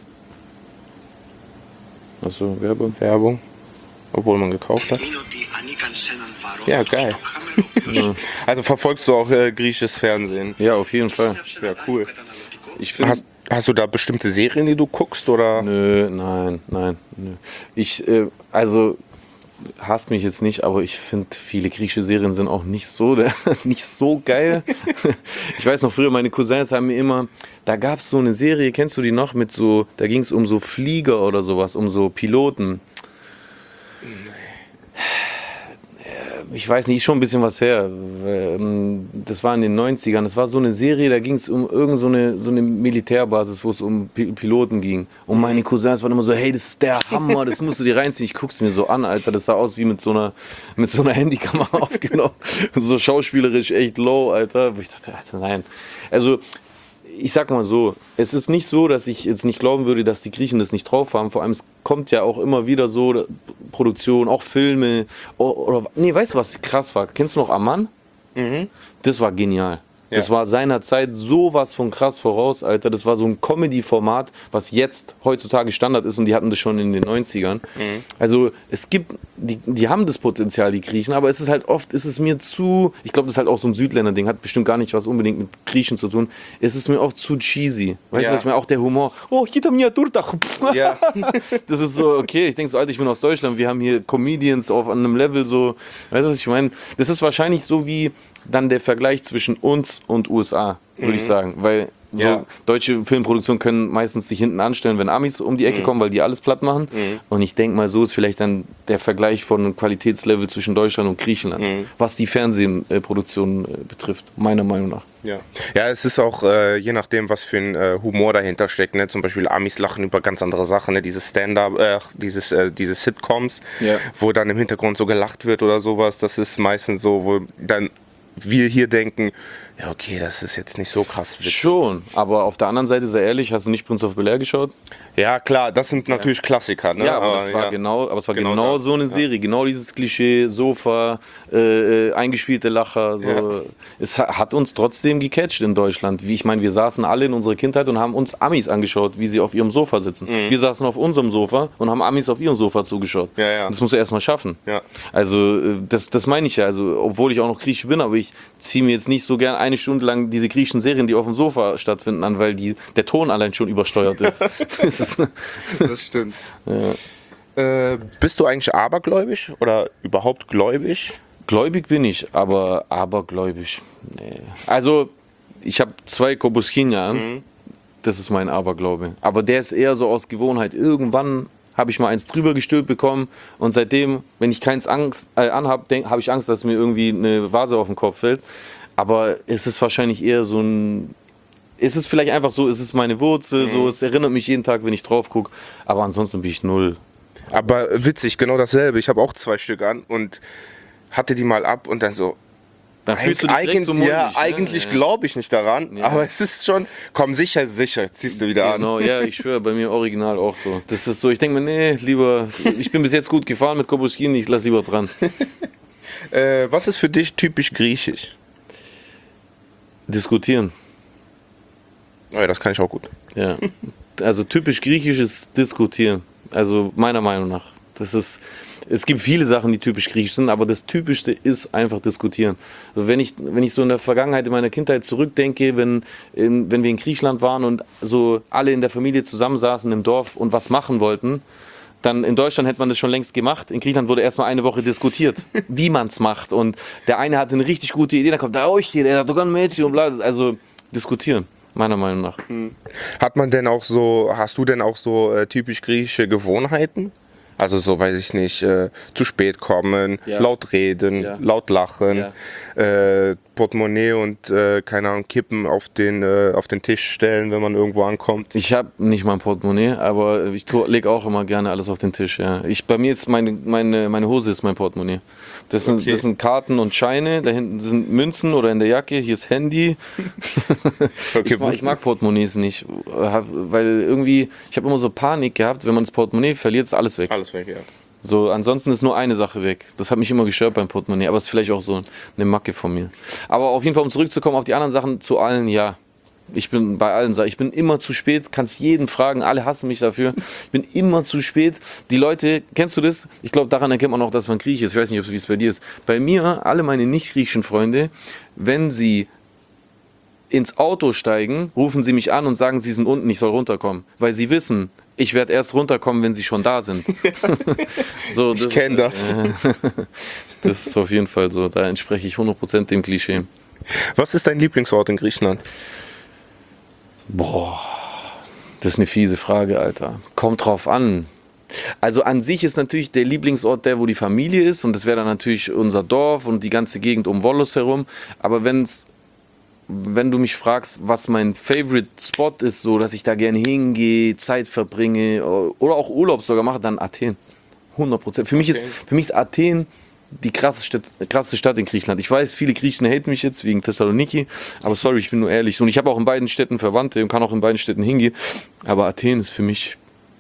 Achso, Werbung. Werbung. Obwohl man gekauft hat. Ja, geil. Ja. Also verfolgst du auch äh, griechisches Fernsehen? Ja, auf jeden Fall. Ja, cool. Ich find, hast, hast du da bestimmte Serien, die du guckst, oder? Nö, nein, nein. Nö. Ich, äh, also... hasst mich jetzt nicht, aber ich finde, viele griechische Serien sind auch nicht so, nicht so geil. Ich weiß noch, früher meine Cousins haben mir immer, da gab es so eine Serie, kennst du die noch, mit so, da ging es um so Flieger oder sowas, um so Piloten. ich weiß nicht, ist schon ein bisschen was her. Das war in den neunzigern. Das war so eine Serie, da ging es um irgend so eine, so eine Militärbasis, wo es um Piloten ging. Und meine Cousins waren immer so, hey, das ist der Hammer, das musst du dir reinziehen. Ich guck's mir so an, Alter, das sah aus wie mit so einer, mit so einer Handykamera aufgenommen. So schauspielerisch echt low, Alter. Ich dachte, Alter, nein. Also, ich sag mal so, es ist nicht so, dass ich jetzt nicht glauben würde, dass die Griechen das nicht drauf haben. Vor allem, es kommt ja auch immer wieder so Produktion, auch Filme. Oder, oder nee, weißt du, was krass war? Kennst du noch Amman? Mhm. Das war genial. Ja. Das war seiner Zeit sowas von krass voraus, Alter. Das war so ein Comedy-Format, was jetzt heutzutage Standard ist und die hatten das schon in den neunzigern. Mhm. Also es gibt, die, die haben das Potenzial, die Griechen, aber es ist halt oft, ist es mir zu, ich glaube, das ist halt auch so ein Südländer-Ding, hat bestimmt gar nicht was unbedingt mit Griechen zu tun. Es ist mir oft zu cheesy. Weißt ja. du, was ich meine? Auch der Humor. Oh, jeder mir Durtach. Ja. Das ist so, okay, ich denke so, Alter, ich bin aus Deutschland, wir haben hier Comedians auf einem Level so, weißt du, was ich meine? Das ist wahrscheinlich so wie dann der Vergleich zwischen uns und U S A, würde mhm. ich sagen. Weil so ja. deutsche Filmproduktionen können meistens sich hinten anstellen, wenn Amis um die Ecke mhm. kommen, weil die alles platt machen. Mhm. Und ich denke mal, so ist vielleicht dann der Vergleich von Qualitätslevel zwischen Deutschland und Griechenland, mhm. was die Fernsehproduktion äh, betrifft, meiner Meinung nach. Ja, ja, es ist auch äh, je nachdem, was für ein äh, Humor dahinter steckt. Ne? Zum Beispiel Amis lachen über ganz andere Sachen, ne? Diese Stand-up, äh, dieses, äh, diese Sitcoms, ja. wo dann im Hintergrund so gelacht wird oder sowas. Das ist meistens so, wo dann wir hier denken, ja okay, das ist jetzt nicht so krass witzig. Schon, aber auf der anderen Seite, sei ehrlich, hast du nicht Prince of Bel-Air geschaut? Ja klar, das sind natürlich ja. Klassiker. Ne? Ja, aber, aber, das war ja. genau, aber es war genau, genau so eine Serie, ja. genau dieses Klischee, Sofa, äh, eingespielte Lacher. So. Ja. Es hat uns trotzdem gecatcht in Deutschland. Wie ich meine, wir saßen alle in unserer Kindheit und haben uns Amis angeschaut, wie sie auf ihrem Sofa sitzen. Mhm. Wir saßen auf unserem Sofa und haben Amis auf ihrem Sofa zugeschaut. Ja, ja. Das musst du erstmal schaffen. Ja. Also das, das meine ich ja, also, obwohl ich auch noch Grieche bin, aber ich ziehe mir jetzt nicht so gern eine Stunde lang diese griechischen Serien, die auf dem Sofa stattfinden, an, weil die, der Ton allein schon übersteuert ist. Das ist das stimmt. Ja. Äh, bist du eigentlich abergläubisch oder überhaupt gläubig? Gläubig bin ich, aber abergläubisch. Nee. Also, ich habe zwei Kobuskina an. Mhm. Das ist mein Aberglaube. Aber der ist eher so aus Gewohnheit. Irgendwann habe ich mal eins drüber gestülpt bekommen und seitdem, wenn ich keins Angst, äh, anhab, habe ich Angst, dass mir irgendwie eine Vase auf den Kopf fällt. Aber es ist wahrscheinlich eher so ein... Es ist vielleicht einfach so, es ist meine Wurzel, mhm. so, es erinnert mich jeden Tag, wenn ich drauf gucke, aber ansonsten bin ich null. Aber witzig, genau dasselbe. Ich habe auch zwei Stück an und hatte die mal ab und dann so. Dann fühlst du dich direkt so mulmig, ja, ne? eigentlich ja. glaube ich nicht daran, ja. aber es ist schon, komm sicher, sicher, ziehst du wieder genau, an. Genau, ja, ich schwöre, bei mir original auch so. Das ist so, ich denke mir, nee, lieber, ich bin bis jetzt gut gefahren mit Kobuskini, ich lass lieber dran. äh, was ist für dich typisch griechisch? Diskutieren. Oh ja, das kann ich auch gut. Ja, also typisch griechisch ist Diskutieren. Also meiner Meinung nach. Das ist, es gibt viele Sachen, die typisch griechisch sind, aber das Typischste ist einfach Diskutieren. Also wenn ich, wenn ich so in der Vergangenheit, in meiner Kindheit zurückdenke, wenn, in, wenn wir in Griechenland waren und so alle in der Familie zusammensaßen im Dorf und was machen wollten, dann in Deutschland hätte man das schon längst gemacht. In Griechenland wurde erstmal eine Woche diskutiert, wie man es macht. Und der eine hatte eine richtig gute Idee, dann kommt da, oh, ich gehe, der sagt, du kannst Mädchen und bla. Also diskutieren. Meiner Meinung nach. Hat man denn auch so, hast du denn auch so äh, typisch griechische Gewohnheiten? Also so, weiß ich nicht, äh, zu spät kommen, ja. laut reden, ja. laut lachen, ja. äh, Portemonnaie und, äh, keine Ahnung, Kippen auf den, äh, auf den Tisch stellen, wenn man irgendwo ankommt. Ich habe nicht mein Portemonnaie, aber ich lege auch immer gerne alles auf den Tisch. Ja. Ich, bei mir ist meine, meine, meine Hose ist mein Portemonnaie. Das sind, okay. das sind Karten und Scheine, da hinten sind Münzen oder in der Jacke, hier ist Handy. Okay, ich, mag, ich mag Portemonnaies nicht, weil irgendwie, ich habe immer so Panik gehabt, wenn man das Portemonnaie verliert, ist alles weg. Alles weg, ja. So, ansonsten ist nur eine Sache weg. Das hat mich immer gestört beim Portemonnaie, aber es ist vielleicht auch so eine Macke von mir. Aber auf jeden Fall, um zurückzukommen auf die anderen Sachen, zu allen, ja. Ich bin bei allen Sachen, ich bin immer zu spät, kannst jeden fragen, alle hassen mich dafür. Ich bin immer zu spät. Die Leute, kennst du das? Ich glaube, daran erkennt man auch, dass man Grieche ist. Ich weiß nicht, wie es bei dir ist. Bei mir, alle meine nicht-griechischen Freunde, wenn sie ins Auto steigen, rufen sie mich an und sagen, sie sind unten, ich soll runterkommen. Weil sie wissen, ich werde erst runterkommen, wenn sie schon da sind. So, ich kenne das. Äh, das ist auf jeden Fall so. Da entspreche ich hundert Prozent dem Klischee. Was ist dein Lieblingsort in Griechenland? Boah, das ist eine fiese Frage, Alter. Kommt drauf an. Also an sich ist natürlich der Lieblingsort der, wo die Familie ist und das wäre dann natürlich unser Dorf und die ganze Gegend um Wolos herum. Aber wenn's, wenn du mich fragst, was mein Favorite Spot ist, so dass ich da gerne hingehe, Zeit verbringe oder auch Urlaub sogar mache, dann Athen. hundert Prozent. Für mich ist, für mich ist Athen die krasse Stadt, krasse Stadt in Griechenland. Ich weiß, viele Griechen haten mich jetzt wegen Thessaloniki, aber sorry, ich bin nur ehrlich. Und ich habe auch in beiden Städten Verwandte und kann auch in beiden Städten hingehen. Aber Athen ist für mich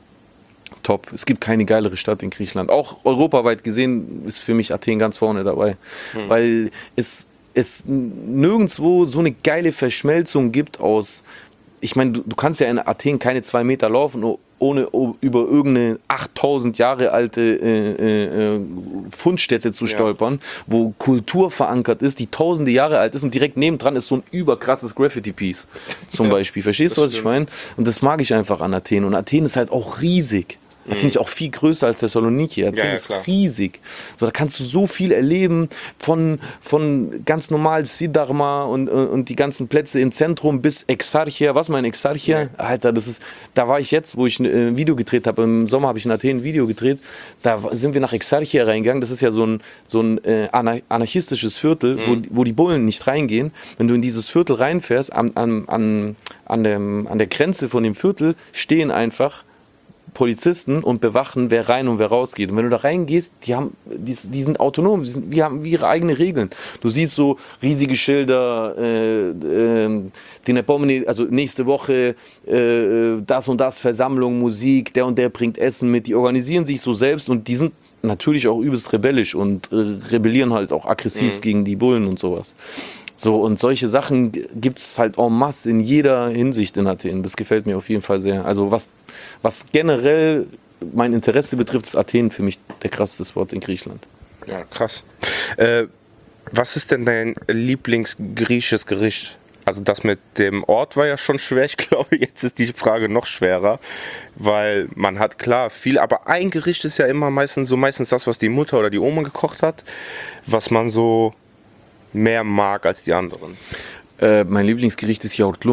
top. Es gibt keine geilere Stadt in Griechenland. Auch europaweit gesehen ist für mich Athen ganz vorne dabei. Hm. Weil es, es nirgendwo so eine geile Verschmelzung gibt aus, ich meine, du, du kannst ja in Athen keine zwei Meter laufen, ohne über irgendeine achttausend Jahre alte äh, äh, Fundstätte zu stolpern, ja. wo Kultur verankert ist, die tausende Jahre alt ist und direkt nebendran ist so ein überkrasses Graffiti-Piece zum ja, Beispiel. Verstehst du, was stimmt. ich meine? Und das mag ich einfach an Athen. Und Athen ist halt auch riesig. Athen ist auch viel größer als Thessaloniki. Athen ja, ja, ist klar. riesig. So, da kannst du so viel erleben, von, von ganz normal Siddarma und, und die ganzen Plätze im Zentrum bis Exarchia. Was mein Exarchia? Ja. Alter, das ist, da war ich jetzt, wo ich ein Video gedreht habe. Im Sommer habe ich in Athen ein Video gedreht. Da sind wir nach Exarchia reingegangen. Das ist ja so ein, so ein äh, anarchistisches Viertel, mhm. wo, wo die Bullen nicht reingehen. Wenn du in dieses Viertel reinfährst, an, an, an, an, dem, an der Grenze von dem Viertel stehen einfach Polizisten und bewachen, wer rein und wer rausgeht. Und wenn du da reingehst, die, haben, die, die sind autonom, die, sind, die haben ihre eigenen Regeln. Du siehst so riesige Schilder, äh, äh, die also nächste Woche äh, das und das, Versammlung, Musik, der und der bringt Essen mit. Die organisieren sich so selbst und die sind natürlich auch übelst rebellisch und äh, rebellieren halt auch aggressiv mhm. gegen die Bullen und sowas. So, und solche Sachen gibt es halt en masse in jeder Hinsicht in Athen. Das gefällt mir auf jeden Fall sehr. Also was, was generell mein Interesse betrifft, ist Athen für mich der krasseste Spot in Griechenland. Ja, krass. Äh, was ist denn dein Lieblingsgriechisches Gericht? Also das mit dem Ort war ja schon schwer. Ich glaube, jetzt ist die Frage noch schwerer, weil man hat klar viel, aber ein Gericht ist ja immer meistens so meistens das, was die Mutter oder die Oma gekocht hat, was man so mehr mag als die anderen. Äh, mein Lieblingsgericht ist Yoğurtlu.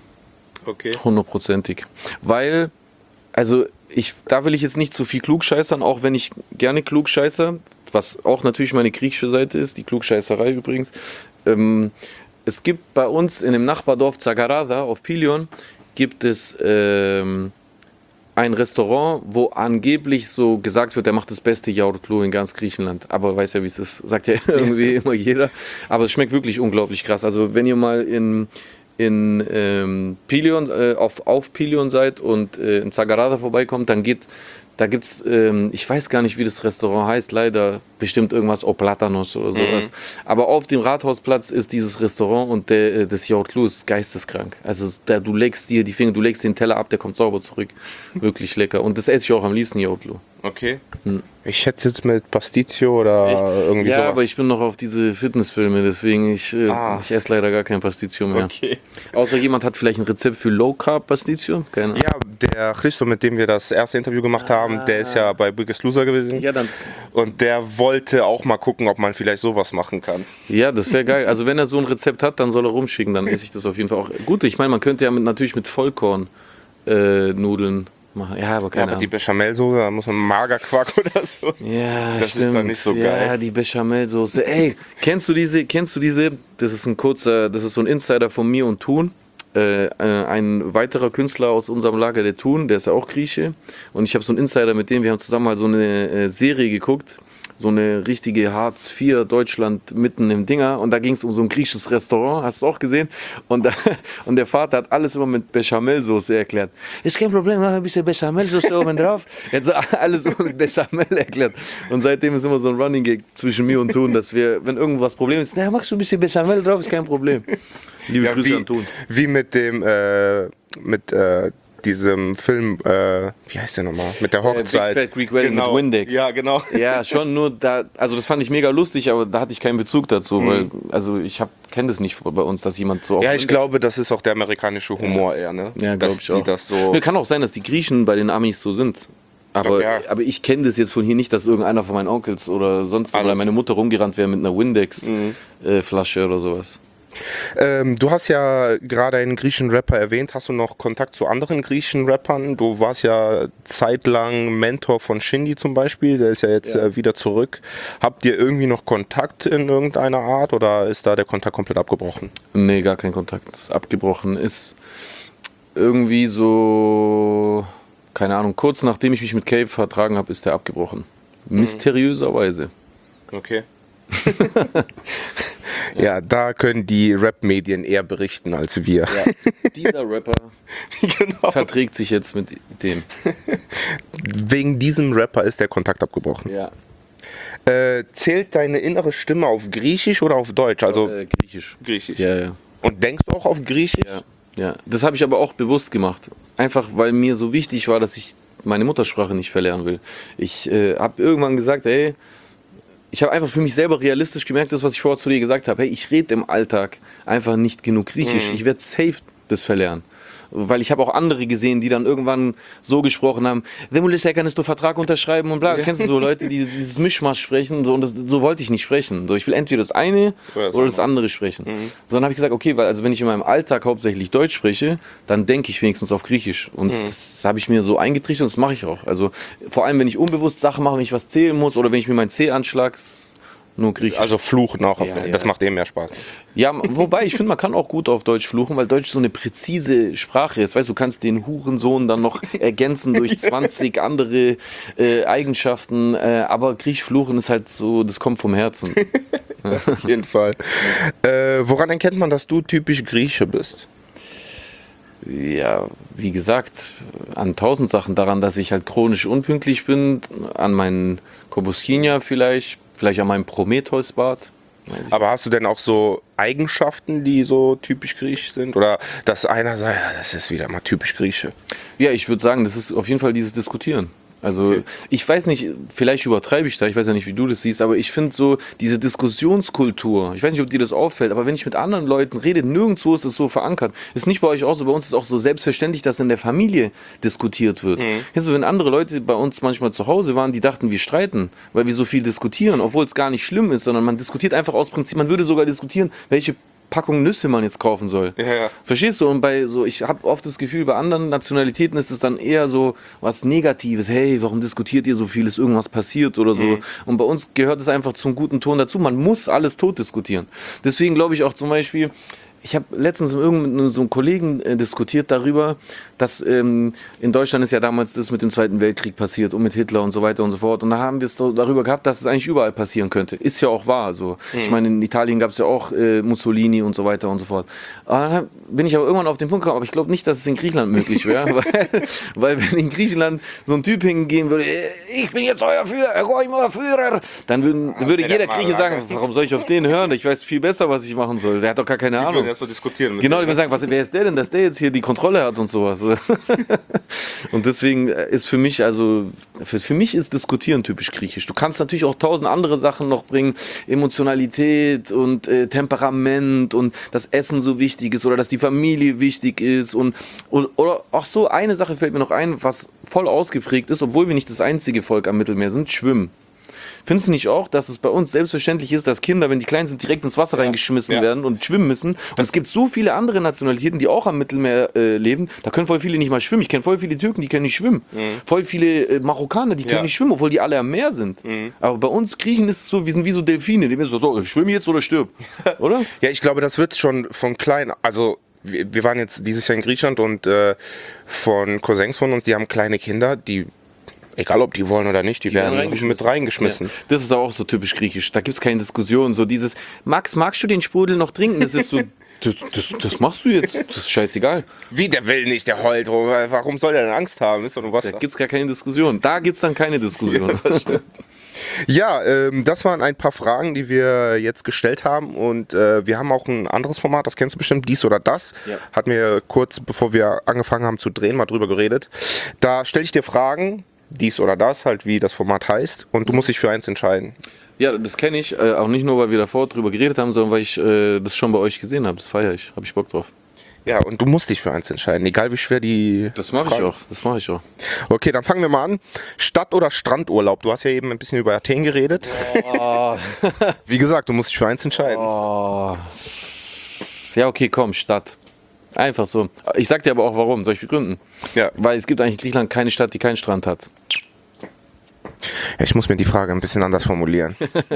Okay. Hundertprozentig. Weil, also ich, da will ich jetzt nicht zu viel klugscheißern, auch wenn ich gerne klugscheißer, was auch natürlich meine griechische Seite ist, die Klugscheißerei übrigens. Ähm, es gibt bei uns in dem Nachbardorf Zagarada auf Pilion gibt es ähm, ein Restaurant, wo angeblich so gesagt wird, der macht das beste Yoğurtlu in ganz Griechenland. Aber weiß ja, wie es ist, sagt ja irgendwie immer jeder. Aber es schmeckt wirklich unglaublich krass. Also wenn ihr mal in, in ähm, Pilion, äh, auf, auf Pilion seid und äh, in Zagarada vorbeikommt, dann geht, da gibt's, ähm, ich weiß gar nicht, wie das Restaurant heißt, leider bestimmt irgendwas O Platanos oder sowas. Mhm. Aber auf dem Rathausplatz ist dieses Restaurant und der, das Yoğurtlu ist geisteskrank. Also der, du legst dir die Finger, du legst den Teller ab, der kommt sauber zurück. Wirklich lecker. Und das esse ich auch am liebsten, Yoğurtlu. Okay. Hm. Ich hätte jetzt mit Pasticcio oder Echt? irgendwie ja, sowas. Ja, aber ich bin noch auf diese Fitnessfilme, deswegen ich, äh, ah. ich esse leider gar kein Pasticcio mehr. Okay. Außer jemand hat vielleicht ein Rezept für Low Carb Pasticcio? Keine Ahnung. Ja, der Christo, mit dem wir das erste Interview gemacht ah. haben, der ist ja bei Biggest Loser gewesen. Ja, dann. Und der wollte auch mal gucken, ob man vielleicht sowas machen kann. Ja, das wäre geil. Also wenn er so ein Rezept hat, dann soll er rumschicken, dann esse ich das auf jeden Fall auch. Gut, ich meine, man könnte ja mit, natürlich mit Vollkorn äh, Nudeln machen. Ja, aber keine ja, aber die Bechamelsoße, da muss man Magerquark oder so. Ja, das stimmt. ist dann nicht so geil. Ja, die Bechamelsoße. Ey, kennst du diese, kennst du diese, das ist ein kurzer, das ist so ein Insider von mir und Thun. Äh, ein weiterer Künstler aus unserem Lager, der Thun, der ist ja auch Grieche. Und ich habe so einen Insider mit dem, wir haben zusammen mal so eine äh, Serie geguckt. So eine richtige Hartz vier Deutschland mitten im Dinger. Und da ging es um so ein griechisches Restaurant, hast du auch gesehen? Und, da, und der Vater hat alles immer mit Bechamelsoße erklärt. Ist kein Problem, mach ein bisschen Bechamelsoße oben drauf. Er hat so alles immer mit Bechamel erklärt. Und seitdem ist immer so ein Running Gag zwischen mir und Thun, dass wir, wenn irgendwas Problem ist, na, machst du ein bisschen Bechamel drauf, ist kein Problem. Liebe ja, Grüße wie, an Thun. Wie mit dem, äh, mit, äh, diesem Film, äh, wie heißt der nochmal? Mit der Hochzeit. Big Fat Greek Wedding genau. mit Windex. Ja, genau. Ja, schon nur da, also das fand ich mega lustig, aber da hatte ich keinen Bezug dazu, mhm. weil, also ich kenne das nicht bei uns, dass jemand so... Ja, ich Windex glaube, das ist auch der amerikanische Humor ja. eher, ne? Ja, glaube ich auch. Das so ja, kann auch sein, dass die Griechen bei den Amis so sind. Aber, ja. aber ich kenne das jetzt von hier nicht, dass irgendeiner von meinen Onkels oder sonst Alles. oder meine Mutter rumgerannt wäre mit einer Windex-Flasche mhm. äh, oder sowas. Ähm, du hast ja gerade einen griechischen Rapper erwähnt. Hast du noch Kontakt zu anderen griechischen Rappern? Du warst ja zeitlang Mentor von Shindy zum Beispiel. Der ist ja jetzt Ja. Äh, wieder zurück. Habt ihr irgendwie noch Kontakt in irgendeiner Art oder ist da der Kontakt komplett abgebrochen? Nee, gar kein Kontakt. Ist abgebrochen. Ist irgendwie so, keine Ahnung, kurz nachdem ich mich mit Cave vertragen habe, ist der abgebrochen. Mysteriöserweise. Okay. Ja, da können die Rap-Medien eher berichten als wir. Ja, dieser Rapper Genau. verträgt sich jetzt mit dem. Wegen diesem Rapper ist der Kontakt abgebrochen. Ja, Äh, zählt deine innere Stimme auf Griechisch oder auf Deutsch? Also äh, Griechisch. Griechisch. Ja, ja. Und denkst du auch auf Griechisch? Ja, ja. Das habe ich aber auch bewusst gemacht. Einfach, weil mir so wichtig war, dass ich meine Muttersprache nicht verlernen will. Ich äh, habe irgendwann gesagt, ey, ich habe einfach für mich selber realistisch gemerkt, das, was ich vorher zu dir gesagt habe, hey, ich rede im Alltag einfach nicht genug Griechisch. Mhm. Ich werde safe das verlernen. Weil ich habe auch andere gesehen, die dann irgendwann so gesprochen haben, Demulischer, kannst du Vertrag unterschreiben und bla. Ja. Kennst du so Leute, die dieses Mischmasch sprechen? So, und das, so wollte ich nicht sprechen. So, ich will entweder das eine Oder das oder das andere sprechen. Mhm. So, dann habe ich gesagt, okay, weil also wenn ich in meinem Alltag hauptsächlich Deutsch spreche, dann denke ich wenigstens auf Griechisch. Und Mhm. das habe ich mir so eingetrichtert und das mache ich auch. Also vor allem, wenn ich unbewusst Sachen mache, wenn ich was zählen muss oder wenn ich mir mein C anschlag, ist nur Griechisch. Also fluchen auch auf Ja, Deutsch. ja. Das macht eh mehr Spaß. Ja, wobei ich finde, man kann auch gut auf Deutsch fluchen, weil Deutsch so eine präzise Sprache ist. Weißt du, du kannst den Hurensohn dann noch ergänzen durch zwanzig andere äh, Eigenschaften, äh, aber Griechisch fluchen ist halt so, das kommt vom Herzen. Auf jeden Fall. Äh, woran erkennt man, dass du typisch Grieche bist? Ja, wie gesagt, an tausend Sachen daran, dass ich halt chronisch unpünktlich bin, an meinen Kobuskinia vielleicht, vielleicht an meinem Prometheus-Bart. Weiß ich. Aber hast du denn auch so Eigenschaften, die so typisch griechisch sind? Oder dass einer sagt, ja, das ist wieder mal typisch Grieche? Ja, ich würde sagen, das ist auf jeden Fall dieses Diskutieren. Also ich weiß nicht, vielleicht übertreibe ich da, ich weiß ja nicht, wie du das siehst, aber ich finde so diese Diskussionskultur, ich weiß nicht, ob dir das auffällt, aber wenn ich mit anderen Leuten rede, nirgendwo ist es so verankert. Ist nicht bei euch auch so, bei uns ist es auch so selbstverständlich, dass in der Familie diskutiert wird. Mhm. Kennst du, wenn andere Leute bei uns manchmal zu Hause waren, die dachten, wir streiten, weil wir so viel diskutieren, obwohl es gar nicht schlimm ist, sondern man diskutiert einfach aus Prinzip, man würde sogar diskutieren, welche Packung Nüsse man jetzt kaufen soll. Ja, ja. Verstehst du? Und bei so, ich habe oft das Gefühl, bei anderen Nationalitäten ist es dann eher so was Negatives. Hey, warum diskutiert ihr so viel? Ist irgendwas passiert oder so? Mhm. Und bei uns gehört es einfach zum guten Ton dazu. Man muss alles tot diskutieren. Deswegen glaube ich auch zum Beispiel, ich habe letztens mit irgendeinem so einem Kollegen äh, diskutiert darüber, dass ähm, in Deutschland ist ja damals das mit dem Zweiten Weltkrieg passiert und mit Hitler und so weiter und so fort. Und da haben wir es darüber gehabt, dass es eigentlich überall passieren könnte. Ist ja auch wahr. So. Mhm. Ich meine, in Italien gab es ja auch äh, Mussolini und so weiter und so fort. Aber dann bin ich aber irgendwann auf den Punkt gekommen, aber ich glaube nicht, dass es in Griechenland möglich wäre. weil, weil wenn in Griechenland so ein Typ hingehen würde, ich bin jetzt euer Führer, euer Führer, dann würden, würde der jeder mal Grieche sagen, sagen. warum soll ich auf den hören? Ich weiß viel besser, was ich machen soll. Der hat doch gar keine Ahnung. erstmal diskutieren. mit Genau, dir. die würden sagen, was, wer ist der denn, dass der jetzt hier die Kontrolle hat und sowas. Und deswegen ist für mich, also, für, für mich ist Diskutieren typisch griechisch. Du kannst natürlich auch tausend andere Sachen noch bringen, Emotionalität und äh, Temperament und das Essen so wichtig ist oder dass die Familie wichtig ist und, und oder auch so eine Sache fällt mir noch ein, was voll ausgeprägt ist, obwohl wir nicht das einzige Volk am Mittelmeer sind, Schwimmen. Findest du nicht auch, dass es bei uns selbstverständlich ist, dass Kinder, wenn die klein sind, direkt ins Wasser reingeschmissen Ja. werden und schwimmen müssen? Und es gibt so viele andere Nationalitäten, die auch am Mittelmeer äh, leben. Da können voll viele nicht mal schwimmen. Ich kenne voll viele Türken, die können nicht schwimmen. Voll viele äh, Marokkaner, die können Ja. nicht schwimmen, obwohl die alle am Meer sind. Aber bei uns Griechen ist es so, wir sind wie so Delfine. Die sind so, so schwimm jetzt oder stirb. Oder? Ja, ich glaube, das wird schon von klein, also wir, wir waren jetzt dieses Jahr in Griechenland und äh, von Cousins von uns, die haben kleine Kinder, die, egal ob die wollen oder nicht, die, werden mit reingeschmissen. Ja. Das ist auch so typisch griechisch. Da gibt es keine Diskussion. So dieses, Max, magst du den Sprudel noch trinken? Das ist so, das, das, das machst du jetzt. Das ist scheißegal. Wie, der will nicht, der heult. Warum soll der denn Angst haben? Ist doch nur Da Wasser. gibt es gar keine Diskussion. Da gibt es dann keine Diskussion. Das stimmt. Ja, ähm, das waren ein paar Fragen, die wir jetzt gestellt haben und äh, wir haben auch ein anderes Format, das kennst du bestimmt, dies oder das. Ja. Hatten wir kurz, bevor wir angefangen haben zu drehen, mal drüber geredet. Da stelle ich dir Fragen, dies oder das, halt wie das Format heißt und du musst dich für eins entscheiden. Ja, das kenne ich. Äh, auch nicht nur, weil wir davor drüber geredet haben, sondern weil ich äh, das schon bei euch gesehen habe. Das feiere ich. Habe ich Bock drauf. Ja, und du musst dich für eins entscheiden, egal wie schwer die Das mache ich Frage auch. Das mache ich auch. Okay, dann fangen wir mal an. Stadt- oder Strandurlaub? Du hast ja eben ein bisschen über Athen geredet. Wie gesagt, du musst dich für eins entscheiden. Oh. Ja, okay, komm, Stadt. Einfach so. Ich sag dir aber auch warum, soll ich begründen? Ja. Weil es gibt eigentlich in Griechenland keine Stadt, die keinen Strand hat. Ja, ich muss mir die Frage ein bisschen anders formulieren.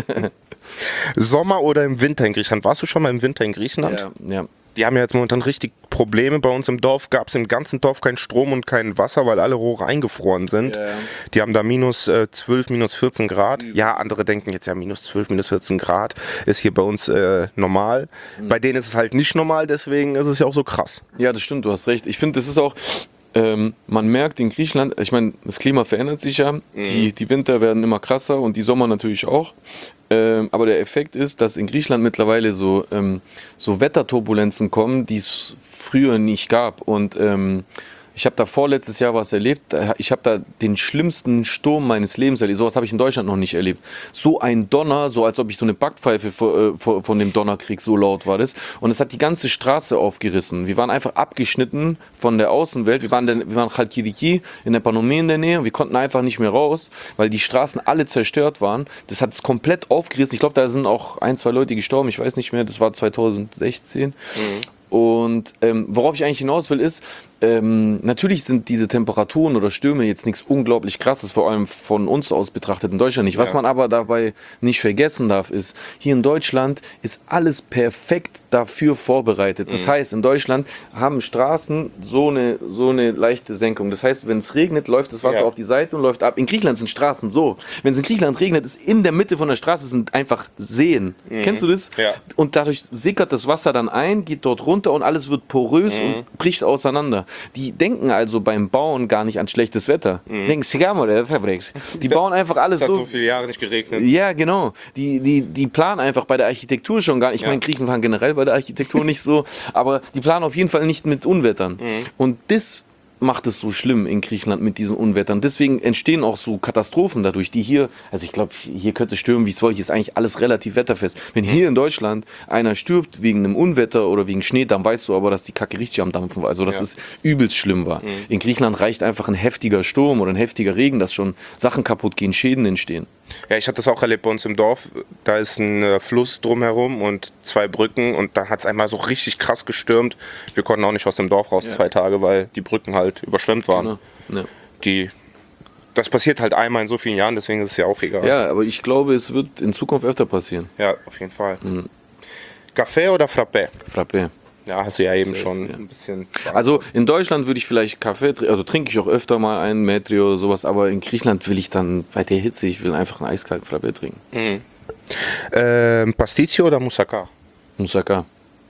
Sommer oder im Winter in Griechenland? Warst du schon mal im Winter in Griechenland? Ja, ja. Die haben ja jetzt momentan richtig Probleme. Bei uns im Dorf gab es im ganzen Dorf keinen Strom und kein Wasser, weil alle Rohre eingefroren sind. Ja, ja. Die haben da minus äh, zwölf, minus vierzehn Grad. Ja, andere denken jetzt ja minus zwölf, minus vierzehn Grad ist hier bei uns äh, normal. Mhm. Bei denen ist es halt nicht normal, deswegen ist es ja auch so krass. Ja, das stimmt, du hast recht. Ich finde, das ist auch, ähm, man merkt in Griechenland, ich meine, das Klima verändert sich ja, mhm. die, die Winter werden immer krasser und die Sommer natürlich auch. Ähm, aber der Effekt ist, dass in Griechenland mittlerweile so, ähm, so Wetterturbulenzen kommen, die es früher nicht gab. Und ähm, ich habe da vorletztes Jahr was erlebt. Ich habe da den schlimmsten Sturm meines Lebens erlebt. Sowas habe ich in Deutschland noch nicht erlebt. So ein Donner, so als ob ich so eine Backpfeife von, von dem Donner krieg, so laut war das. Und es hat die ganze Straße aufgerissen. Wir waren einfach abgeschnitten von der Außenwelt. Wir waren, wir waren Chalkidiki in der Panomé in der Nähe und wir konnten einfach nicht mehr raus, weil die Straßen alle zerstört waren. Das hat es komplett aufgerissen. Ich glaube, da sind auch ein, zwei Leute gestorben. Ich weiß nicht mehr. Das war zweitausendsechzehn. Mhm. Und ähm, worauf ich eigentlich hinaus will, ist, ähm, natürlich sind diese Temperaturen oder Stürme jetzt nichts unglaublich Krasses, vor allem von uns aus betrachtet in Deutschland nicht. Was ja. man aber dabei nicht vergessen darf, ist, hier in Deutschland ist alles perfekt dafür vorbereitet. Das mhm. heißt, in Deutschland haben Straßen so eine, so eine leichte Senkung. Das heißt, wenn es regnet, läuft das Wasser ja. auf die Seite und läuft ab. In Griechenland sind Straßen so. Wenn es in Griechenland regnet, ist in der Mitte von der Straße sind einfach Seen. Mhm. Kennst du das? Ja. Und dadurch sickert das Wasser dann ein, geht dort runter und alles wird porös mhm. und bricht auseinander. Die denken also beim Bauen gar nicht an schlechtes Wetter. Mhm. Denken, die bauen einfach alles so. Es hat so viele Jahre nicht geregnet. Ja, genau. Die, die, die planen einfach bei der Architektur schon gar nicht. Ich ja. meine, Griechen waren generell bei der Architektur nicht so, aber die planen auf jeden Fall nicht mit Unwettern. Mhm. Und das macht es so schlimm in Griechenland mit diesen Unwettern. Deswegen entstehen auch so Katastrophen dadurch, die hier, also ich glaube, hier könnte stürmen, wie es wollte, ist eigentlich alles relativ wetterfest. Wenn hier in Deutschland einer stirbt wegen einem Unwetter oder wegen Schnee, dann weißt du aber, dass die Kacke richtig am Dampfen war, also dass ja. es übelst schlimm war. Mhm. In Griechenland reicht einfach ein heftiger Sturm oder ein heftiger Regen, dass schon Sachen kaputt gehen, Schäden entstehen. Ja, ich hatte das auch erlebt bei uns im Dorf. Da ist ein äh, Fluss drumherum und zwei Brücken und da hat es einmal so richtig krass gestürmt. Wir konnten auch nicht aus dem Dorf raus, ja. zwei Tage, weil die Brücken halt überschwemmt waren. Genau. Ja. Die, das passiert halt einmal in so vielen Jahren, deswegen ist es ja auch egal. Ja, aber ich glaube, es wird in Zukunft öfter passieren. Ja, auf jeden Fall. Mhm. Kaffee oder Frappé? Frappé. Ja, hast du ja eben Safe, schon ja. ein bisschen... Also in Deutschland würde ich vielleicht Kaffee, also trinke ich auch öfter mal einen Metri oder sowas, aber in Griechenland will ich dann bei der Hitze, ich will einfach einen eiskalten Frappé trinken. Mhm. Ähm, Pasticcio oder Moussaka? Moussaka.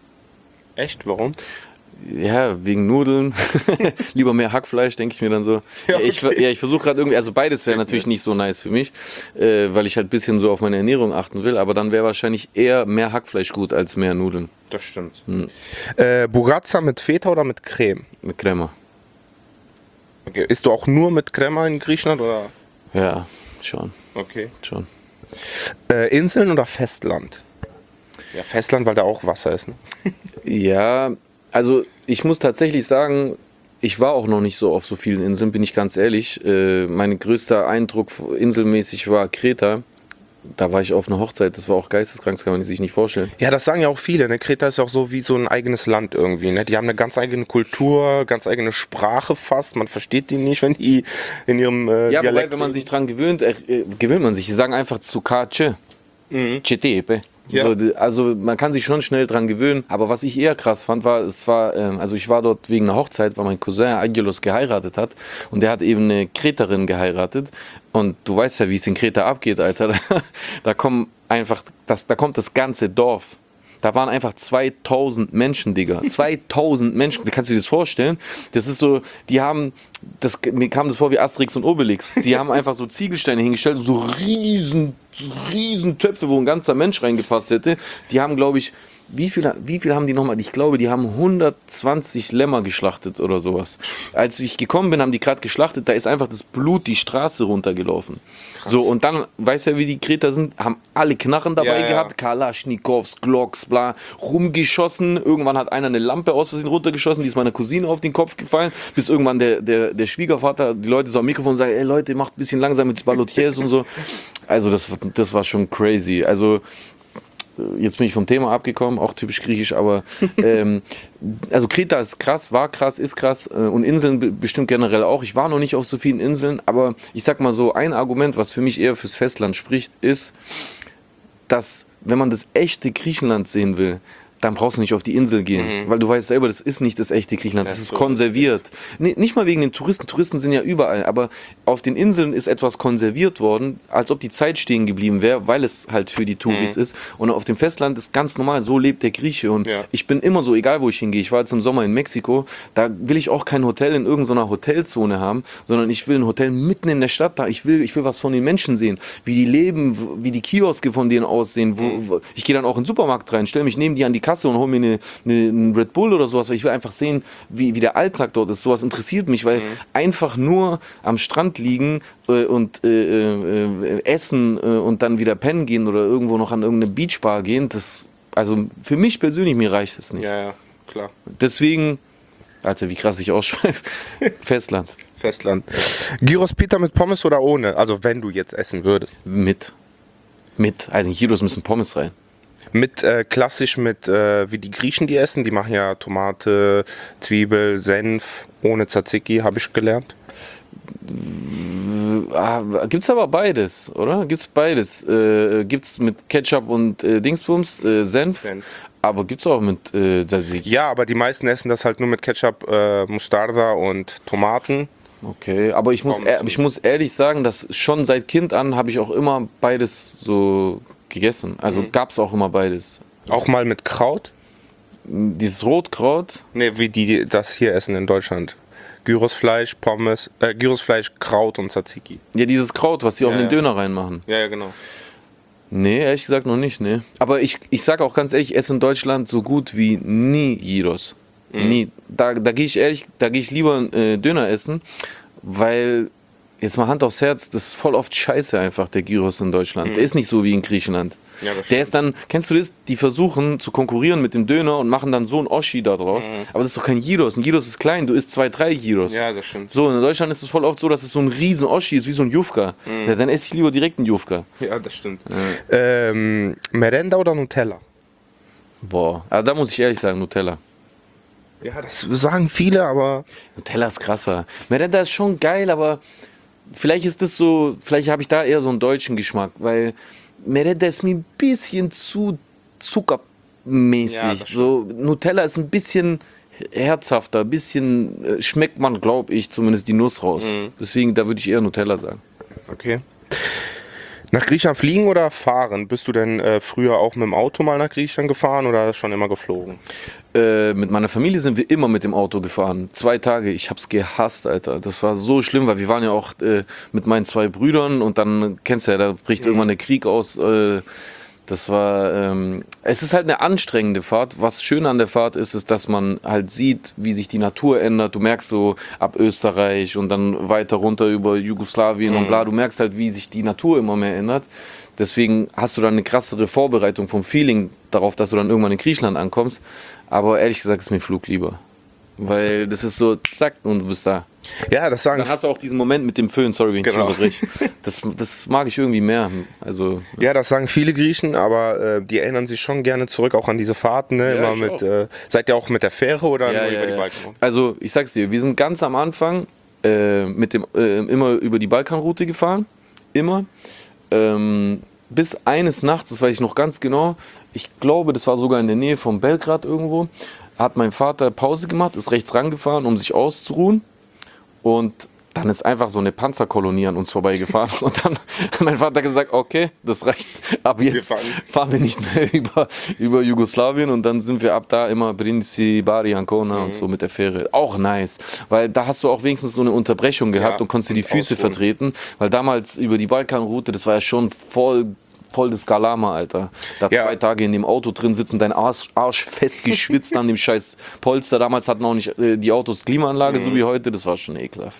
Echt? Warum? Ja, wegen Nudeln. Lieber mehr Hackfleisch, denke ich mir dann so. Ja, okay. Ich, ja, ich versuche gerade irgendwie, also beides wäre natürlich nicht so nice für mich, äh, weil ich halt ein bisschen so auf meine Ernährung achten will, aber dann wäre wahrscheinlich eher mehr Hackfleisch gut als mehr Nudeln. Das stimmt. Hm. Äh, Burrata mit Feta oder mit Creme? Mit Crema. Okay. Isst du auch nur mit Crema in Griechenland, oder? Ja, schon. Okay. Schon. Äh, Inseln oder Festland? Ja, Festland, weil da auch Wasser ist, ne? Ja, also ich muss tatsächlich sagen, ich war auch noch nicht so auf so vielen Inseln, bin ich ganz ehrlich. Äh, mein größter Eindruck inselmäßig war Kreta. Da war ich auf einer Hochzeit, das war auch geisteskrank, das kann man sich nicht vorstellen. Ja, das sagen ja auch viele, ne? Kreta ist auch so wie so ein eigenes Land irgendwie, ne? Die haben eine ganz eigene Kultur, ganz eigene Sprache fast, man versteht die nicht, wenn die in ihrem äh, ja, Dialekt... Ja, wenn man sich dran gewöhnt, äh, gewöhnt man sich. Die sagen einfach Tsukache, mhm. Chetepe. Ja. So, also man kann sich schon schnell dran gewöhnen, aber was ich eher krass fand, war, es war, ähm, also ich war dort wegen einer Hochzeit, weil mein Cousin Angelos geheiratet hat und der hat eben eine Kreterin geheiratet und du weißt ja, wie es in Kreta abgeht, Alter, da, da kommen einfach, das, da kommt das ganze Dorf. Da waren einfach zweitausend Menschen, Digga. zweitausend Menschen. Kannst du dir das vorstellen? Das ist so, die haben, das, mir kam das vor wie Asterix und Obelix. Die haben einfach so Ziegelsteine hingestellt, so riesen, so riesen Töpfe, wo ein ganzer Mensch reingepasst hätte. Die haben, glaube ich, wie viel, wie viel haben die nochmal? Ich glaube, die haben hundertzwanzig Lämmer geschlachtet oder sowas. Als ich gekommen bin, haben die gerade geschlachtet, da ist einfach das Blut die Straße runtergelaufen. Krass. So, und dann, weißt du ja, wie die Kreter sind, haben alle Knarren dabei ja, gehabt, ja. Kalaschnikows, Glocks, bla, rumgeschossen. Irgendwann hat einer eine Lampe aus Versehen runtergeschossen, die ist meiner Cousine auf den Kopf gefallen, bis irgendwann der, der, der Schwiegervater, die Leute so am Mikrofon sagen, ey Leute, macht ein bisschen langsam mit Balotiers und so. Also das, das war schon crazy. Also jetzt bin ich vom Thema abgekommen, auch typisch griechisch, aber ähm, also Kreta ist krass, war krass, ist krass äh, und Inseln be- bestimmt generell auch. Ich war noch nicht auf so vielen Inseln, aber ich sag mal so, ein Argument, was für mich eher fürs Festland spricht, ist, dass wenn man das echte Griechenland sehen will, dann brauchst du nicht auf die Insel gehen, mhm. weil du weißt selber, das ist nicht das echte Griechenland, das, das ist so konserviert. Nee, nicht mal wegen den Touristen, Touristen sind ja überall, aber auf den Inseln ist etwas konserviert worden, als ob die Zeit stehen geblieben wäre, weil es halt für die Touris mhm. ist. Und auf dem Festland ist ganz normal, so lebt der Grieche. Und ja. ich bin immer so, egal wo ich hingehe, ich war jetzt im Sommer in Mexiko, da will ich auch kein Hotel in irgendeiner Hotelzone haben, sondern ich will ein Hotel mitten in der Stadt da. Ich will, ich will was von den Menschen sehen, wie die leben, wie die Kioske von denen aussehen. Wo, wo, ich gehe dann auch in den Supermarkt rein, stelle mich neben die an die Kasse und hole mir eine, eine, einen Red Bull oder sowas, weil ich will einfach sehen, wie, wie der Alltag dort ist. Sowas interessiert mich, weil mhm. einfach nur am Strand liegen äh, und äh, äh, essen äh, und dann wieder pennen gehen oder irgendwo noch an irgendeine Beachbar gehen, das, also für mich persönlich, mir reicht das nicht. Ja, ja, klar. Deswegen, Alter, wie krass ich ausschweife, Festland. Festland. Gyros Pita mit Pommes oder ohne? Also wenn du jetzt essen würdest. Mit. Mit. Also in Gyros müssen Pommes rein. Mit äh, klassisch mit, äh, wie die Griechen die essen, die machen ja Tomate, Zwiebel, Senf, ohne Tzatziki, habe ich gelernt. Äh, gibt's aber beides, oder? Gibt's beides. Äh, gibt's mit Ketchup und äh, Dingsbums, äh, Senf, Senf. Aber gibt's auch mit äh, Tzatziki. Ja, aber die meisten essen das halt nur mit Ketchup, äh, Mustarda und Tomaten. Okay, aber ich muss, ehr, ich muss ehrlich sagen, dass schon seit Kind an habe ich auch immer beides so gegessen. Also mhm. gab es auch immer beides. Auch mal mit Kraut? Dieses Rotkraut? Ne, wie die das hier essen in Deutschland. Gyrosfleisch, Pommes, äh, Gyrosfleisch, Kraut und Tzatziki. Ja, dieses Kraut, was die ja, auch in den ja. Döner reinmachen. Ja, ja, genau. Nee, ehrlich gesagt noch nicht, nee. Aber ich, ich sage auch ganz ehrlich, ich esse in Deutschland so gut wie nie Gyros. Mhm. Nie. Da, da gehe ich ehrlich, da gehe ich lieber äh, Döner essen, weil, jetzt mal Hand aufs Herz, das ist voll oft scheiße einfach, der Gyros in Deutschland. Mhm. Der ist nicht so wie in Griechenland. Ja, der ist dann, kennst du das? Die versuchen zu konkurrieren mit dem Döner und machen dann so ein Oschi da draus. Mhm. Aber das ist doch kein Gyros. Ein Gyros ist klein, du isst zwei, drei Gyros. Ja, das stimmt. So, in Deutschland ist es voll oft so, dass es so ein riesen Oschi ist, wie so ein Jufka. Mhm. Ja, dann esse ich lieber direkt einen Jufka. Ja, das stimmt. Ja. Ähm, Merenda oder Nutella? Boah, aber da muss ich ehrlich sagen, Nutella. Ja, das sagen viele, aber... Nutella ist krasser. Merenda ist schon geil, aber vielleicht ist das so, vielleicht habe ich da eher so einen deutschen Geschmack, weil Merenda ist mir ein bisschen zu zuckermäßig. Ja, so, Nutella ist ein bisschen herzhafter, ein bisschen äh, schmeckt man, glaube ich, zumindest die Nuss raus. Mhm. Deswegen, da würde ich eher Nutella sagen. Okay. Nach Griechenland fliegen oder fahren? Bist du denn äh, früher auch mit dem Auto mal nach Griechenland gefahren oder schon immer geflogen? Äh, mit meiner Familie sind wir immer mit dem Auto gefahren. Zwei Tage, ich hab's gehasst, Alter. Das war so schlimm, weil wir waren ja auch äh, mit meinen zwei Brüdern und dann, kennst du ja, da bricht mhm. irgendwann der Krieg aus. Äh, das war, ähm, es ist halt eine anstrengende Fahrt. Was schön an der Fahrt ist, ist, dass man halt sieht, wie sich die Natur ändert. Du merkst so ab Österreich und dann weiter runter über Jugoslawien mhm. und bla. Du merkst halt, wie sich die Natur immer mehr ändert. Deswegen hast du dann eine krassere Vorbereitung vom Feeling darauf, dass du dann irgendwann in Griechenland ankommst. Aber ehrlich gesagt ist mir Flug lieber. Weil das ist so, zack, und du bist da. Ja, das sagen. Dann hast du auch diesen Moment mit dem Föhn, sorry, wenn ich genau. unterbreche. Das, das mag ich irgendwie mehr. Also, ja. ja, das sagen viele Griechen, aber äh, die erinnern sich schon gerne zurück, auch an diese Fahrten. Ne? Ja, Immer mit, äh, seid ihr auch mit der Fähre oder ja, nur ja, über die ja. Balkan? Also, ich sag's dir, wir sind ganz am Anfang äh, mit dem, äh, immer über die Balkanroute gefahren. Immer. Ähm, bis eines Nachts, das weiß ich noch ganz genau, ich glaube, das war sogar in der Nähe von Belgrad irgendwo, hat mein Vater Pause gemacht, ist rechts rangefahren, um sich auszuruhen, und dann ist einfach so eine Panzerkolonie an uns vorbeigefahren und dann hat mein Vater gesagt, okay, das reicht, ab jetzt wir fahren. fahren wir nicht mehr über, über Jugoslawien, und dann sind wir ab da immer Brindisi, Bari, Ancona mhm. und so mit der Fähre. Auch nice, weil da hast du auch wenigstens so eine Unterbrechung gehabt, ja, und konntest dir die Füße ausruhen. vertreten, weil damals über die Balkanroute, das war ja schon voll voll das Galama, Alter. Da ja. zwei Tage in dem Auto drin sitzen, dein Arsch, Arsch fest geschwitzt an dem scheiß Polster. Damals hatten auch nicht äh, die Autos Klimaanlage, mhm. so wie heute. Das war schon ekelhaft.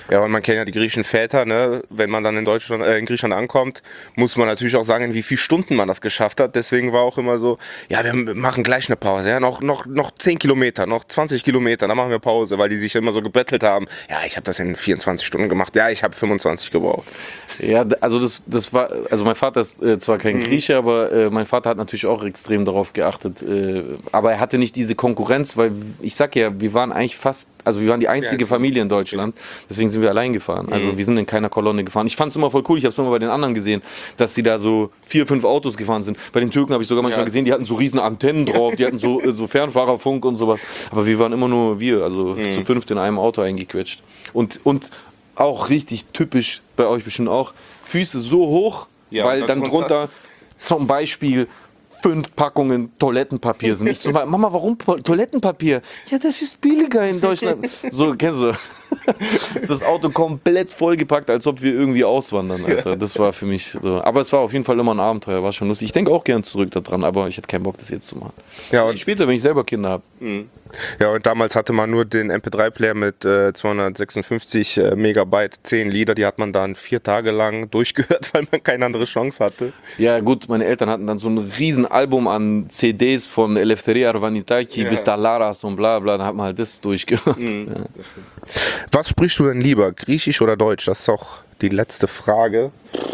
Ja, und man kennt ja die griechischen Väter, ne? Wenn man dann in Deutschland, äh, in Griechenland ankommt, muss man natürlich auch sagen, in wie viele Stunden man das geschafft hat. Deswegen war auch immer so, ja, wir machen gleich eine Pause, ja, noch, noch, noch zehn Kilometer, noch zwanzig Kilometer, dann machen wir Pause, weil die sich immer so gebettelt haben. Ja, ich habe das in vierundzwanzig Stunden gemacht, ja, ich habe fünfundzwanzig gebraucht. Ja, also das, das war, also mein Vater ist äh, zwar kein mhm. Grieche, aber äh, mein Vater hat natürlich auch extrem darauf geachtet. Äh, aber er hatte nicht diese Konkurrenz, weil ich sag ja, wir waren eigentlich fast, also wir waren die einzige ja, Familie in Deutschland, deswegen sind wir allein gefahren. Also mhm. wir sind in keiner Kolonne gefahren. Ich fand es immer voll cool, ich habe es immer bei den anderen gesehen, dass sie da so vier, fünf Autos gefahren sind. Bei den Türken habe ich sogar manchmal ja. gesehen, die hatten so riesen Antennen drauf, die hatten so, so Fernfahrerfunk und sowas. Aber wir waren immer nur wir, also mhm. zu fünft in einem Auto eingequetscht. Und, und auch richtig typisch, bei euch bestimmt auch, Füße so hoch, ja, weil dann drunter zum Beispiel fünf Packungen Toilettenpapier sind. Ich so, Mama, warum Toilettenpapier? Ja, das ist billiger in Deutschland. So, kennst du? Das Auto komplett vollgepackt, als ob wir irgendwie auswandern, Alter. Das war für mich so. Aber es war auf jeden Fall immer ein Abenteuer, war schon lustig. Ich denke auch gern zurück daran, aber ich hätte keinen Bock, das jetzt zu machen. Ja, und später, wenn ich selber Kinder habe. Ja, und damals hatte man nur den M P drei Player mit äh, zweihundertsechsundfünfzig äh, Megabyte, zehn Lieder, die hat man dann vier Tage lang durchgehört, weil man keine andere Chance hatte. Ja gut, meine Eltern hatten dann so ein riesen Album an C Ds von Eleftheria Arvanitaki ja. bis da Laras und bla bla, da hat man halt das durchgehört. Mhm. Ja. Was sprichst du denn lieber, Griechisch oder Deutsch? Das ist auch die letzte Frage.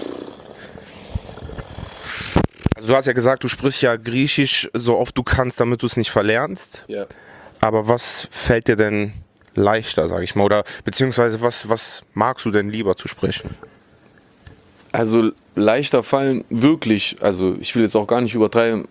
Also du hast ja gesagt, du sprichst ja Griechisch so oft du kannst, damit du es nicht verlernst. Ja. Aber was fällt dir denn leichter, sag ich mal? Oder beziehungsweise was, was magst du denn lieber zu sprechen? Also leichter fallen wirklich, also ich will jetzt auch gar nicht übertreiben,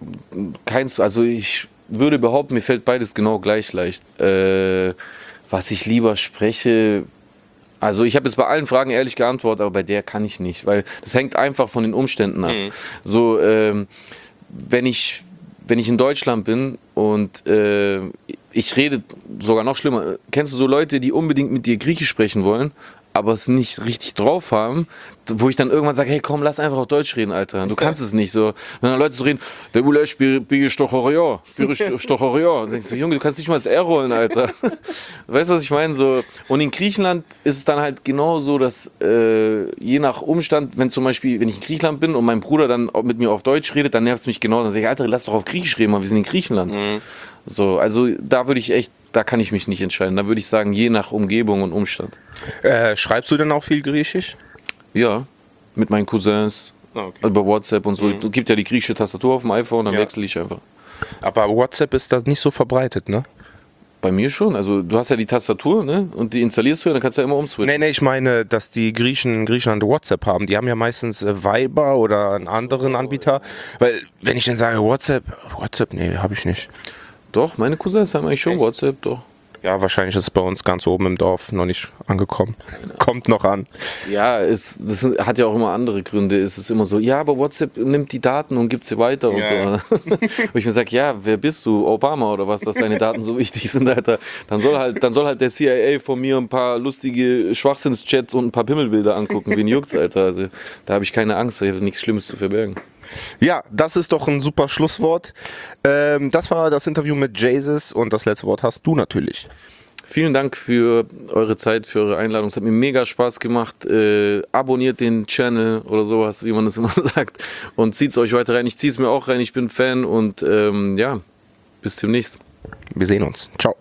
keins, also ich würde behaupten, mir fällt beides genau gleich leicht. Äh, was ich lieber spreche, also ich habe jetzt bei allen Fragen ehrlich geantwortet, aber bei der kann ich nicht, weil das hängt einfach von den Umständen ab. Mhm. So, ähm, wenn ich wenn ich in Deutschland bin und äh, ich rede sogar noch schlimmer, kennst du so Leute, die unbedingt mit dir Griechisch sprechen wollen, aber es nicht richtig drauf haben, wo ich dann irgendwann sage, hey komm, lass einfach auf Deutsch reden, Alter. Du kannst es nicht so. Wenn dann Leute so reden, der Ulash Stochorio, Stochorio, denkst du, Junge, du kannst nicht mal das R rollen, Alter. Weißt du, was ich meine? So. Und in Griechenland ist es dann halt genau so, dass äh, je nach Umstand, wenn zum Beispiel, wenn ich in Griechenland bin und mein Bruder dann mit mir auf Deutsch redet, dann nervt es mich genau. Dann sage ich, Alter, lass doch auf Griechisch reden, wir sind in Griechenland. Mhm. So, also da würde ich echt, da kann ich mich nicht entscheiden. Da würde ich sagen, je nach Umgebung und Umstand. Äh, schreibst du denn auch viel Griechisch? Ja, mit meinen Cousins, ah, okay. über WhatsApp und so. Es mhm. gibt ja die griechische Tastatur auf dem iPhone, dann ja. wechsle ich einfach. Aber WhatsApp ist da nicht so verbreitet, ne? Bei mir schon. Also du hast ja die Tastatur, ne? Und die installierst du ja, dann kannst du ja immer umswitchen. Nee, nee, ich meine, dass die Griechen in Griechenland WhatsApp haben. Die haben ja meistens äh, Viber oder einen anderen Anbieter. Weil, wenn ich dann sage WhatsApp, WhatsApp, nee, habe ich nicht. Doch, meine Cousins haben eigentlich schon Echt? WhatsApp, doch. Ja, wahrscheinlich ist es bei uns ganz oben im Dorf noch nicht angekommen. Kommt noch an. Ja, es, das hat ja auch immer andere Gründe. Es ist immer so, ja, aber WhatsApp nimmt die Daten und gibt sie weiter und ja. so. Wo ich mir sage, ja, wer bist du? Obama oder was, dass deine Daten so wichtig sind, Alter. Dann soll halt, dann soll halt der C I A von mir ein paar lustige Schwachsinnschats und ein paar Pimmelbilder angucken. Wen juckt's, Alter? Also, da habe ich keine Angst, ich habe nichts Schlimmes zu verbergen. Ja, das ist doch ein super Schlusswort. Ähm, das war das Interview mit Jesus und das letzte Wort hast du natürlich. Vielen Dank für eure Zeit, für eure Einladung. Es hat mir mega Spaß gemacht. Äh, abonniert den Channel oder sowas, wie man das immer sagt. Und zieht es euch weiter rein. Ich ziehe es mir auch rein. Ich bin Fan und ähm, ja, bis demnächst. Wir sehen uns. Ciao.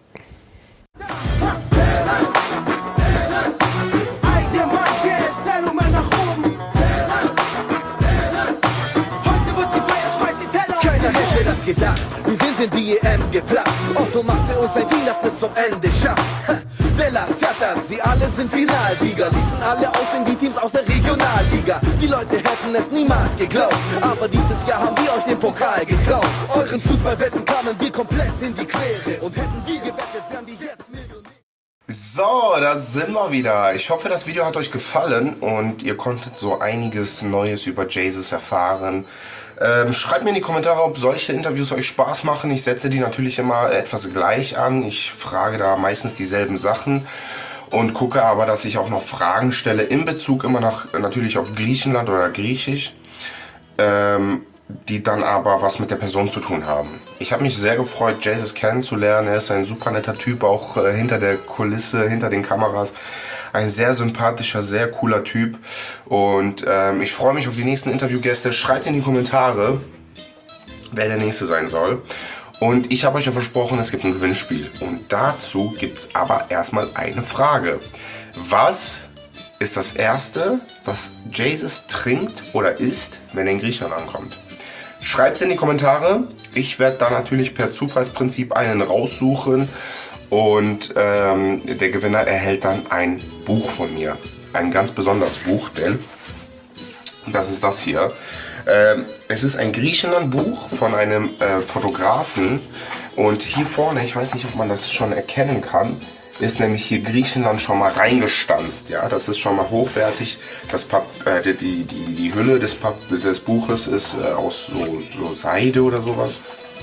Gedacht. Wir sind in die E M geplatzt. Otto machte uns ein Team, das bis zum Ende schafft. Della Siata, sie alle sind Finalsieger. Ließen alle aus in die Teams aus der Regionalliga. Die Leute hätten es niemals geglaubt, aber dieses Jahr haben wir euch den Pokal geklaut. Euren Fußballwetten kamen wir komplett in die Quere. Und hätten wir gewettet, wären wir jetzt Millionär. So, da sind wir wieder. Ich hoffe, das Video hat euch gefallen und ihr konntet so einiges Neues über Jesus erfahren. Ähm, schreibt mir in die Kommentare, ob solche Interviews euch Spaß machen. Ich setze die natürlich immer etwas gleich an. Ich frage da meistens dieselben Sachen und gucke aber, dass ich auch noch Fragen stelle in Bezug immer nach, natürlich auf Griechenland oder Griechisch. Ähm, die dann aber was mit der Person zu tun haben. Ich habe mich sehr gefreut, Jesus kennenzulernen. Er ist ein super netter Typ, auch äh, hinter der Kulisse, hinter den Kameras. Ein sehr sympathischer, sehr cooler Typ. Und ähm, ich freue mich auf die nächsten Interviewgäste. Schreibt in die Kommentare, wer der Nächste sein soll. Und ich habe euch ja versprochen, es gibt ein Gewinnspiel. Und dazu gibt es aber erstmal eine Frage. Was ist das Erste, was Jesus trinkt oder isst, wenn er in Griechenland ankommt? Schreibt es in die Kommentare. Ich werde da natürlich per Zufallsprinzip einen raussuchen. Und ähm, der Gewinner erhält dann ein Buch von mir. Ein ganz besonderes Buch, denn das ist das hier. Ähm, es ist ein Griechenland-Buch von einem äh, Fotografen. Und hier vorne, ich weiß nicht, ob man das schon erkennen kann, ist nämlich hier Griechenland schon mal reingestanzt. Ja, das ist schon mal hochwertig. Das Pap äh, die, die, die, die Hülle des, Pap des Buches ist äh, aus so, so Seide oder sowas.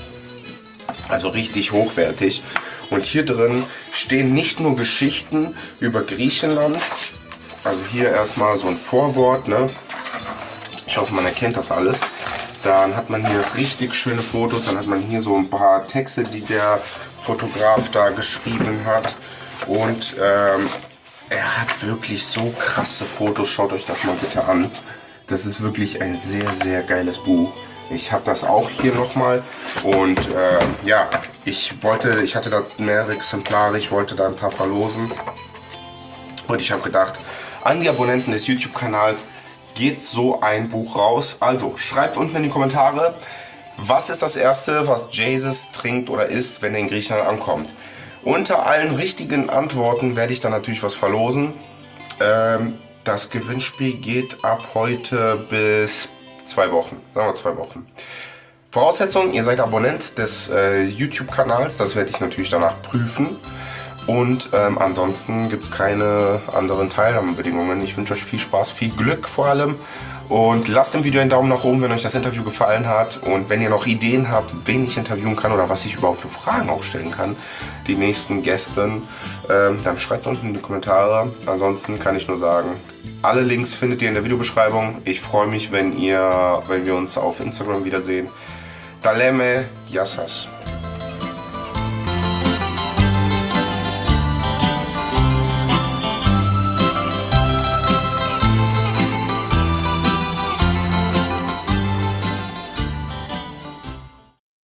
Also richtig hochwertig. Und hier drin stehen nicht nur Geschichten über Griechenland. Also hier erstmal so ein Vorwort, ne? Ich hoffe, man erkennt das alles. Dann hat man hier richtig schöne Fotos. Dann hat man hier so ein paar Texte, die der Fotograf da geschrieben hat. Und ähm, er hat wirklich so krasse Fotos. Schaut euch das mal bitte an. Das ist wirklich ein sehr, sehr geiles Buch. Ich habe das auch hier nochmal. Und äh, ja, ich wollte, ich hatte da mehrere Exemplare. Ich wollte da ein paar verlosen. Und ich habe gedacht, an die Abonnenten des YouTube-Kanals geht so ein Buch raus. Also schreibt unten in die Kommentare, was ist das Erste, was Jesus trinkt oder isst, wenn er in Griechenland ankommt. Unter allen richtigen Antworten werde ich dann natürlich was verlosen. Ähm, das Gewinnspiel geht ab heute bis zwei Wochen. Sagen wir zwei Wochen. Voraussetzung, ihr seid Abonnent des äh, YouTube-Kanals. Das werde ich natürlich danach prüfen. Und ähm, ansonsten gibt es keine anderen Teilnahmebedingungen. Ich wünsche euch viel Spaß, viel Glück vor allem. Und lasst dem Video einen Daumen nach oben, wenn euch das Interview gefallen hat. Und wenn ihr noch Ideen habt, wen ich interviewen kann oder was ich überhaupt für Fragen auch stellen kann, die nächsten Gästen, ähm, dann schreibt es unten in die Kommentare. Ansonsten kann ich nur sagen, alle Links findet ihr in der Videobeschreibung. Ich freue mich, wenn, ihr, wenn wir uns auf Instagram wiedersehen. Daleme Yassas.